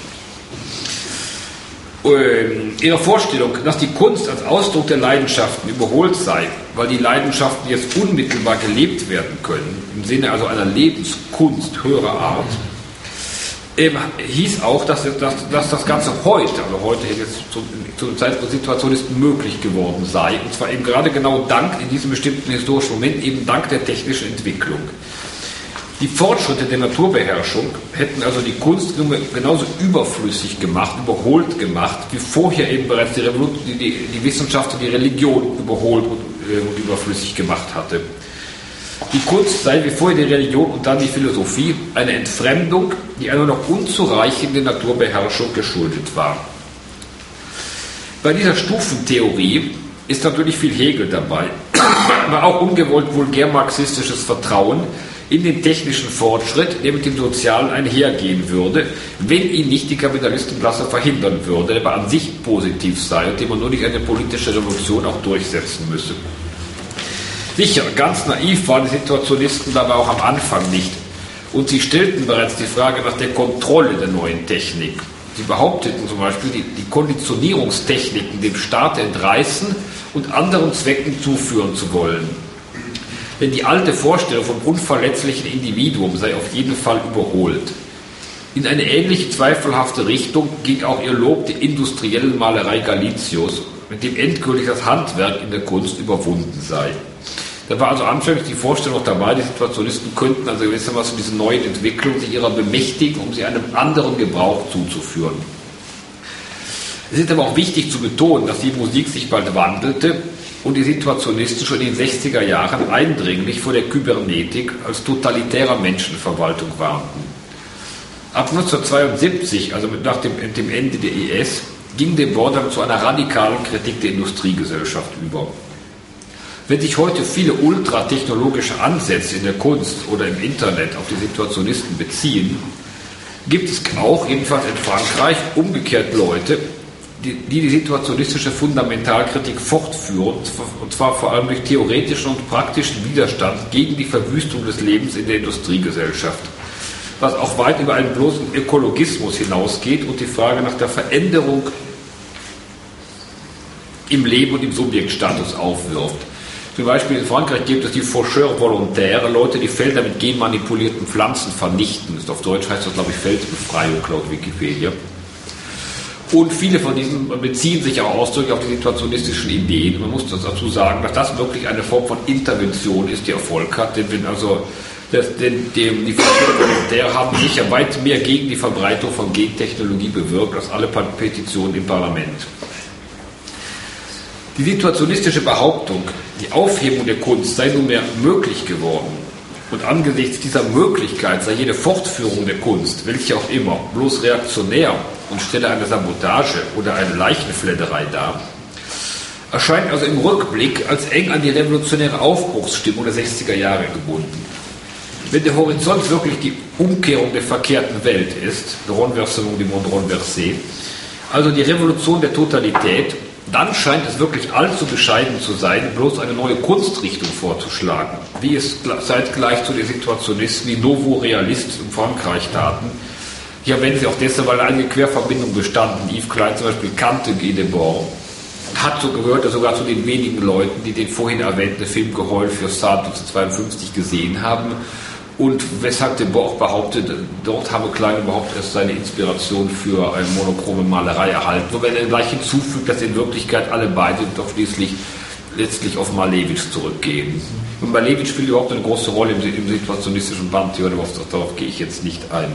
Ihre Vorstellung, dass die Kunst als Ausdruck der Leidenschaften überholt sei, weil die Leidenschaften jetzt unmittelbar gelebt werden können, im Sinne also einer Lebenskunst höherer Art, ähm, hieß auch, dass, dass, dass das Ganze heute, also heute jetzt zu, zu Zeit der Situation ist, möglich geworden sei. Und zwar eben gerade genau dank, in diesem bestimmten historischen Moment, eben dank der technischen Entwicklung. Die Fortschritte der Naturbeherrschung hätten also die Kunst genauso überflüssig gemacht, überholt gemacht, wie vorher eben bereits die, Revolution, die, die, die Wissenschaft und die Religion überholt und, äh, und überflüssig gemacht hatte. Die Kunst sei wie vorher die Religion und dann die Philosophie eine Entfremdung, die einer noch unzureichenden Naturbeherrschung geschuldet war. Bei dieser Stufentheorie ist natürlich viel Hegel dabei, aber auch ungewollt vulgär-marxistisches Vertrauen in den technischen Fortschritt, der mit dem Sozialen einhergehen würde, wenn ihn nicht die Kapitalistenklasse verhindern würde, der aber an sich positiv sei und den man nur durch eine politische Revolution auch durchsetzen müsse. Sicher, ganz naiv waren die Situationisten dabei auch am Anfang nicht. Und sie stellten bereits die Frage nach der Kontrolle der neuen Technik. Sie behaupteten zum Beispiel, die, die Konditionierungstechniken dem Staat entreißen und anderen Zwecken zuführen zu wollen. Denn die alte Vorstellung vom unverletzlichen Individuum sei auf jeden Fall überholt. In eine ähnliche zweifelhafte Richtung ging auch ihr Lob der industriellen Malerei Galicios, mit dem endgültig das Handwerk in der Kunst überwunden sei. Da war also anfänglich die Vorstellung dabei, die Situationisten könnten also gewissermaßen diese neuen Entwicklungen sich ihrer bemächtigen, um sie einem anderen Gebrauch zuzuführen. Es ist aber auch wichtig zu betonen, dass die Musik sich bald wandelte und die Situationisten schon in den sechziger Jahren eindringlich vor der Kybernetik als totalitärer Menschenverwaltung warnten. Ab neunzehnhundertzweiundsiebzig, also nach dem, dem Ende der I S, ging Debord dann zu einer radikalen Kritik der Industriegesellschaft über. Wenn sich heute viele ultratechnologische Ansätze in der Kunst oder im Internet auf die Situationisten beziehen, gibt es auch, jedenfalls in Frankreich, umgekehrt Leute, die die, die situationistische Fundamentalkritik fortführen, und zwar vor allem durch theoretischen und praktischen Widerstand gegen die Verwüstung des Lebens in der Industriegesellschaft, was auch weit über einen bloßen Ökologismus hinausgeht und die Frage nach der Veränderung im Leben und im Subjektstatus aufwirft. Zum Beispiel in Frankreich gibt es die Faucheurs volontaires, Leute, die Felder mit genmanipulierten Pflanzen vernichten. Das auf Deutsch heißt das, glaube ich, Feldbefreiung, laut Wikipedia. Und viele von diesen beziehen sich auch ausdrücklich auf die situationistischen Ideen. Man muss dazu sagen, dass das wirklich eine Form von Intervention ist, die Erfolg hat. Denn wenn also das, denn, dem, die Volontäre haben sicher weit mehr gegen die Verbreitung von Gentechnologie bewirkt als alle Petitionen im Parlament. Die situationistische Behauptung, die Aufhebung der Kunst sei nunmehr möglich geworden und angesichts dieser Möglichkeit sei jede Fortführung der Kunst, welche auch immer, bloß reaktionär und stelle eine Sabotage oder eine Leichenfledderei dar, erscheint also im Rückblick als eng an die revolutionäre Aufbruchsstimmung der sechziger Jahre gebunden. Wenn der Horizont wirklich die Umkehrung der verkehrten Welt ist, le renversement du monde renversé, also die Revolution der Totalität, dann scheint es wirklich allzu bescheiden zu sein, bloß eine neue Kunstrichtung vorzuschlagen, wie es zeitgleich zu den Situationisten, die Nouveau Realistes in Frankreich taten. Hier werden sie auch deshalb, weil eine Querverbindung bestanden. Yves Klein zum Beispiel kannte Guy Debord, hat so gehört, sogar zu den wenigen Leuten, die den vorhin erwähnten Film Geheul für Sade neunzehnhundertzweiundfünfzig gesehen haben und weshalb Debord auch behauptet, dort habe Klein überhaupt erst seine Inspiration für eine monochrome Malerei erhalten, wobei er gleich hinzufügt, dass in Wirklichkeit alle beide doch schließlich letztlich auf Malevich zurückgehen. Und Malevich spielt überhaupt eine große Rolle im, im situationistischen Pantheon, aber darauf gehe ich jetzt nicht ein.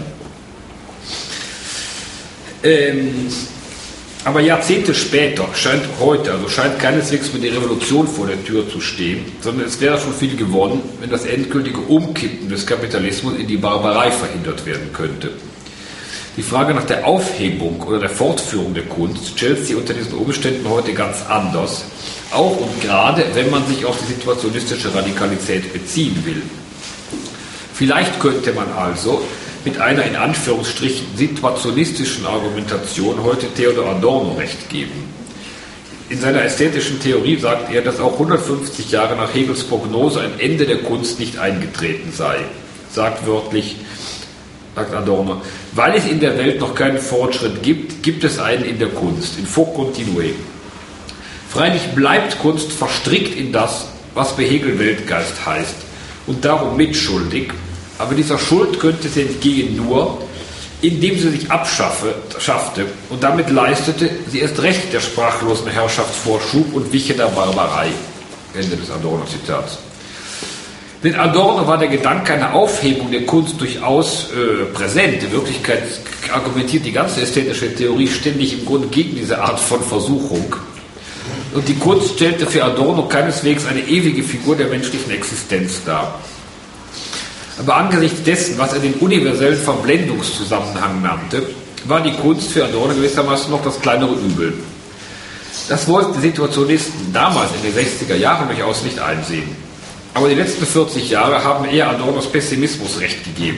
Ähm, aber Jahrzehnte später scheint heute, also scheint keineswegs mit der Revolution vor der Tür zu stehen, sondern es wäre schon viel gewonnen, wenn das endgültige Umkippen des Kapitalismus in die Barbarei verhindert werden könnte. Die Frage nach der Aufhebung oder der Fortführung der Kunst stellt sich unter diesen Umständen heute ganz anders, auch und gerade, wenn man sich auf die situationistische Radikalität beziehen will. Vielleicht könnte man also mit einer in Anführungsstrichen situationistischen Argumentation heute Theodor Adorno recht geben. In seiner ästhetischen Theorie sagt er, dass auch hundertfünfzig Jahre nach Hegels Prognose ein Ende der Kunst nicht eingetreten sei. Sagt wörtlich, sagt Adorno, weil es in der Welt noch keinen Fortschritt gibt, gibt es einen in der Kunst, in faut continuer. Freilich bleibt Kunst verstrickt in das, was bei Hegel Weltgeist heißt und darum mitschuldig, aber dieser Schuld könnte sie entgehen nur, indem sie sich abschaffte und damit leistete sie erst recht der sprachlosen Herrschaftsvorschub und wiche der Barbarei. Ende des Adorno-Zitats. Denn Adorno war der Gedanke einer Aufhebung der Kunst durchaus äh, präsent. In Wirklichkeit argumentiert die ganze ästhetische Theorie ständig im Grunde gegen diese Art von Versuchung. Und die Kunst stellte für Adorno keineswegs eine ewige Figur der menschlichen Existenz dar. Aber angesichts dessen, was er den universellen Verblendungszusammenhang nannte, war die Kunst für Adorno gewissermaßen noch das kleinere Übel. Das wollten die Situationisten damals in den sechziger Jahren durchaus nicht einsehen. Aber die letzten vierzig Jahre haben eher Adornos Pessimismus recht gegeben.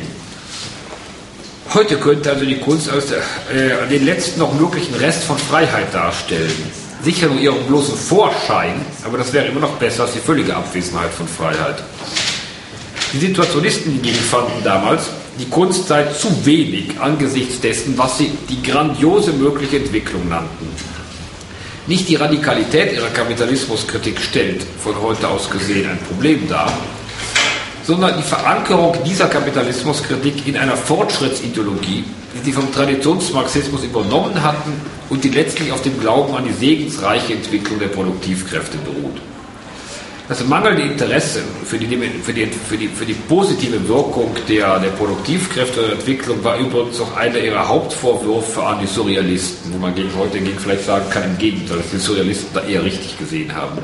Heute könnte also die Kunst als äh, den letzten noch möglichen Rest von Freiheit darstellen. Sicher nur ihren bloßen Vorschein, aber das wäre immer noch besser als die völlige Abwesenheit von Freiheit. Die Situationisten hingegen fanden damals, die Kunst sei zu wenig angesichts dessen, was sie die grandiose mögliche Entwicklung nannten. Nicht die Radikalität ihrer Kapitalismuskritik stellt von heute aus gesehen ein Problem dar, sondern die Verankerung dieser Kapitalismuskritik in einer Fortschrittsideologie, die sie vom Traditionsmarxismus übernommen hatten und die letztlich auf dem Glauben an die segensreiche Entwicklung der Produktivkräfte beruht. Das mangelnde Interesse für die, für die, für die, für die positive Wirkung der, der Produktivkräfte der Entwicklung war übrigens auch einer ihrer Hauptvorwürfe an die Surrealisten, wo man gegen heute gegen vielleicht sagen kann, im Gegenteil, dass die Surrealisten da eher richtig gesehen haben.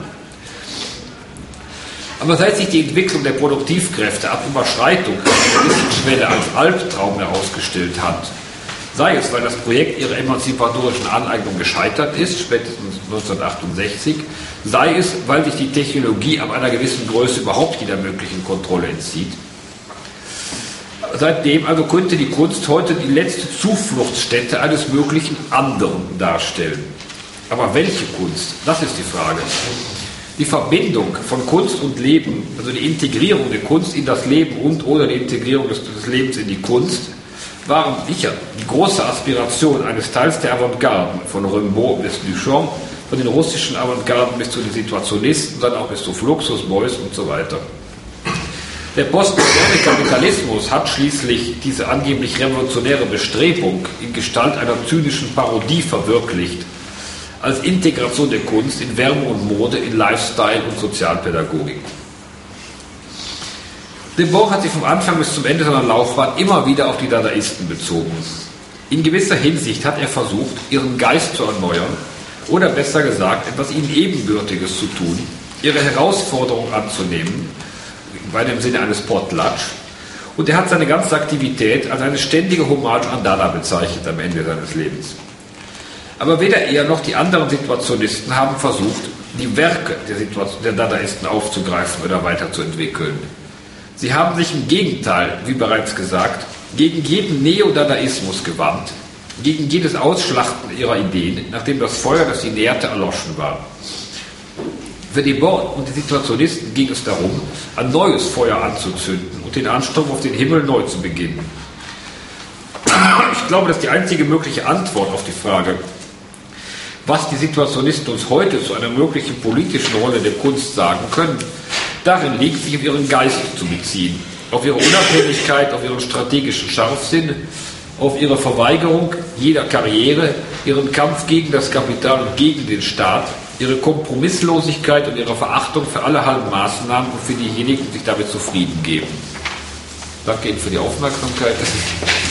Aber seit sich die Entwicklung der Produktivkräfte ab Überschreitung der Schwelle als Albtraum herausgestellt hat, sei es, weil das Projekt ihrer emanzipatorischen Aneignung gescheitert ist, spätestens neunzehnhundertachtundsechzig, sei es, weil sich die Technologie ab einer gewissen Größe überhaupt jeder möglichen Kontrolle entzieht. Seitdem also könnte die Kunst heute die letzte Zufluchtsstätte eines möglichen anderen darstellen. Aber welche Kunst? Das ist die Frage. Die Verbindung von Kunst und Leben, also die Integrierung der Kunst in das Leben und oder die Integrierung des, des Lebens in die Kunst, waren sicher die große Aspiration eines Teils der Avantgarden, von Rimbaud bis Duchamp, von den russischen Avantgarden bis zu den Situationisten, dann auch bis zu Fluxus, Beuys und so weiter. Der postmoderne Kapitalismus hat schließlich diese angeblich revolutionäre Bestrebung in Gestalt einer zynischen Parodie verwirklicht, als Integration der Kunst in Wärme und Mode, in Lifestyle und Sozialpädagogik. Debord hat sich vom Anfang bis zum Ende seiner Laufbahn immer wieder auf die Dadaisten bezogen. In gewisser Hinsicht hat er versucht, ihren Geist zu erneuern oder besser gesagt, etwas ihnen Ebenbürtiges zu tun, ihre Herausforderung anzunehmen, bei dem Sinne eines Potlatch, und er hat seine ganze Aktivität als eine ständige Hommage an Dada bezeichnet am Ende seines Lebens. Aber weder er noch die anderen Situationisten haben versucht, die Werke der, Situation, der Dadaisten aufzugreifen oder weiterzuentwickeln. Sie haben sich im Gegenteil, wie bereits gesagt, gegen jeden Neodadaismus gewandt, gegen jedes Ausschlachten ihrer Ideen, nachdem das Feuer, das sie nährte, erloschen war. Für Debord und die Situationisten ging es darum, ein neues Feuer anzuzünden und den Ansturm auf den Himmel neu zu beginnen. Ich glaube, dass die einzige mögliche Antwort auf die Frage, was die Situationisten uns heute zu einer möglichen politischen Rolle der Kunst sagen können, darin liegt, sich auf ihren Geist zu beziehen auf ihre Unabhängigkeit, auf ihren strategischen Scharfsinn, auf ihre Verweigerung jeder Karriere, ihren Kampf gegen das Kapital und gegen den Staat, ihre Kompromisslosigkeit und ihre Verachtung für alle halben Maßnahmen und für diejenigen, die sich damit zufrieden geben. Danke Ihnen für die Aufmerksamkeit.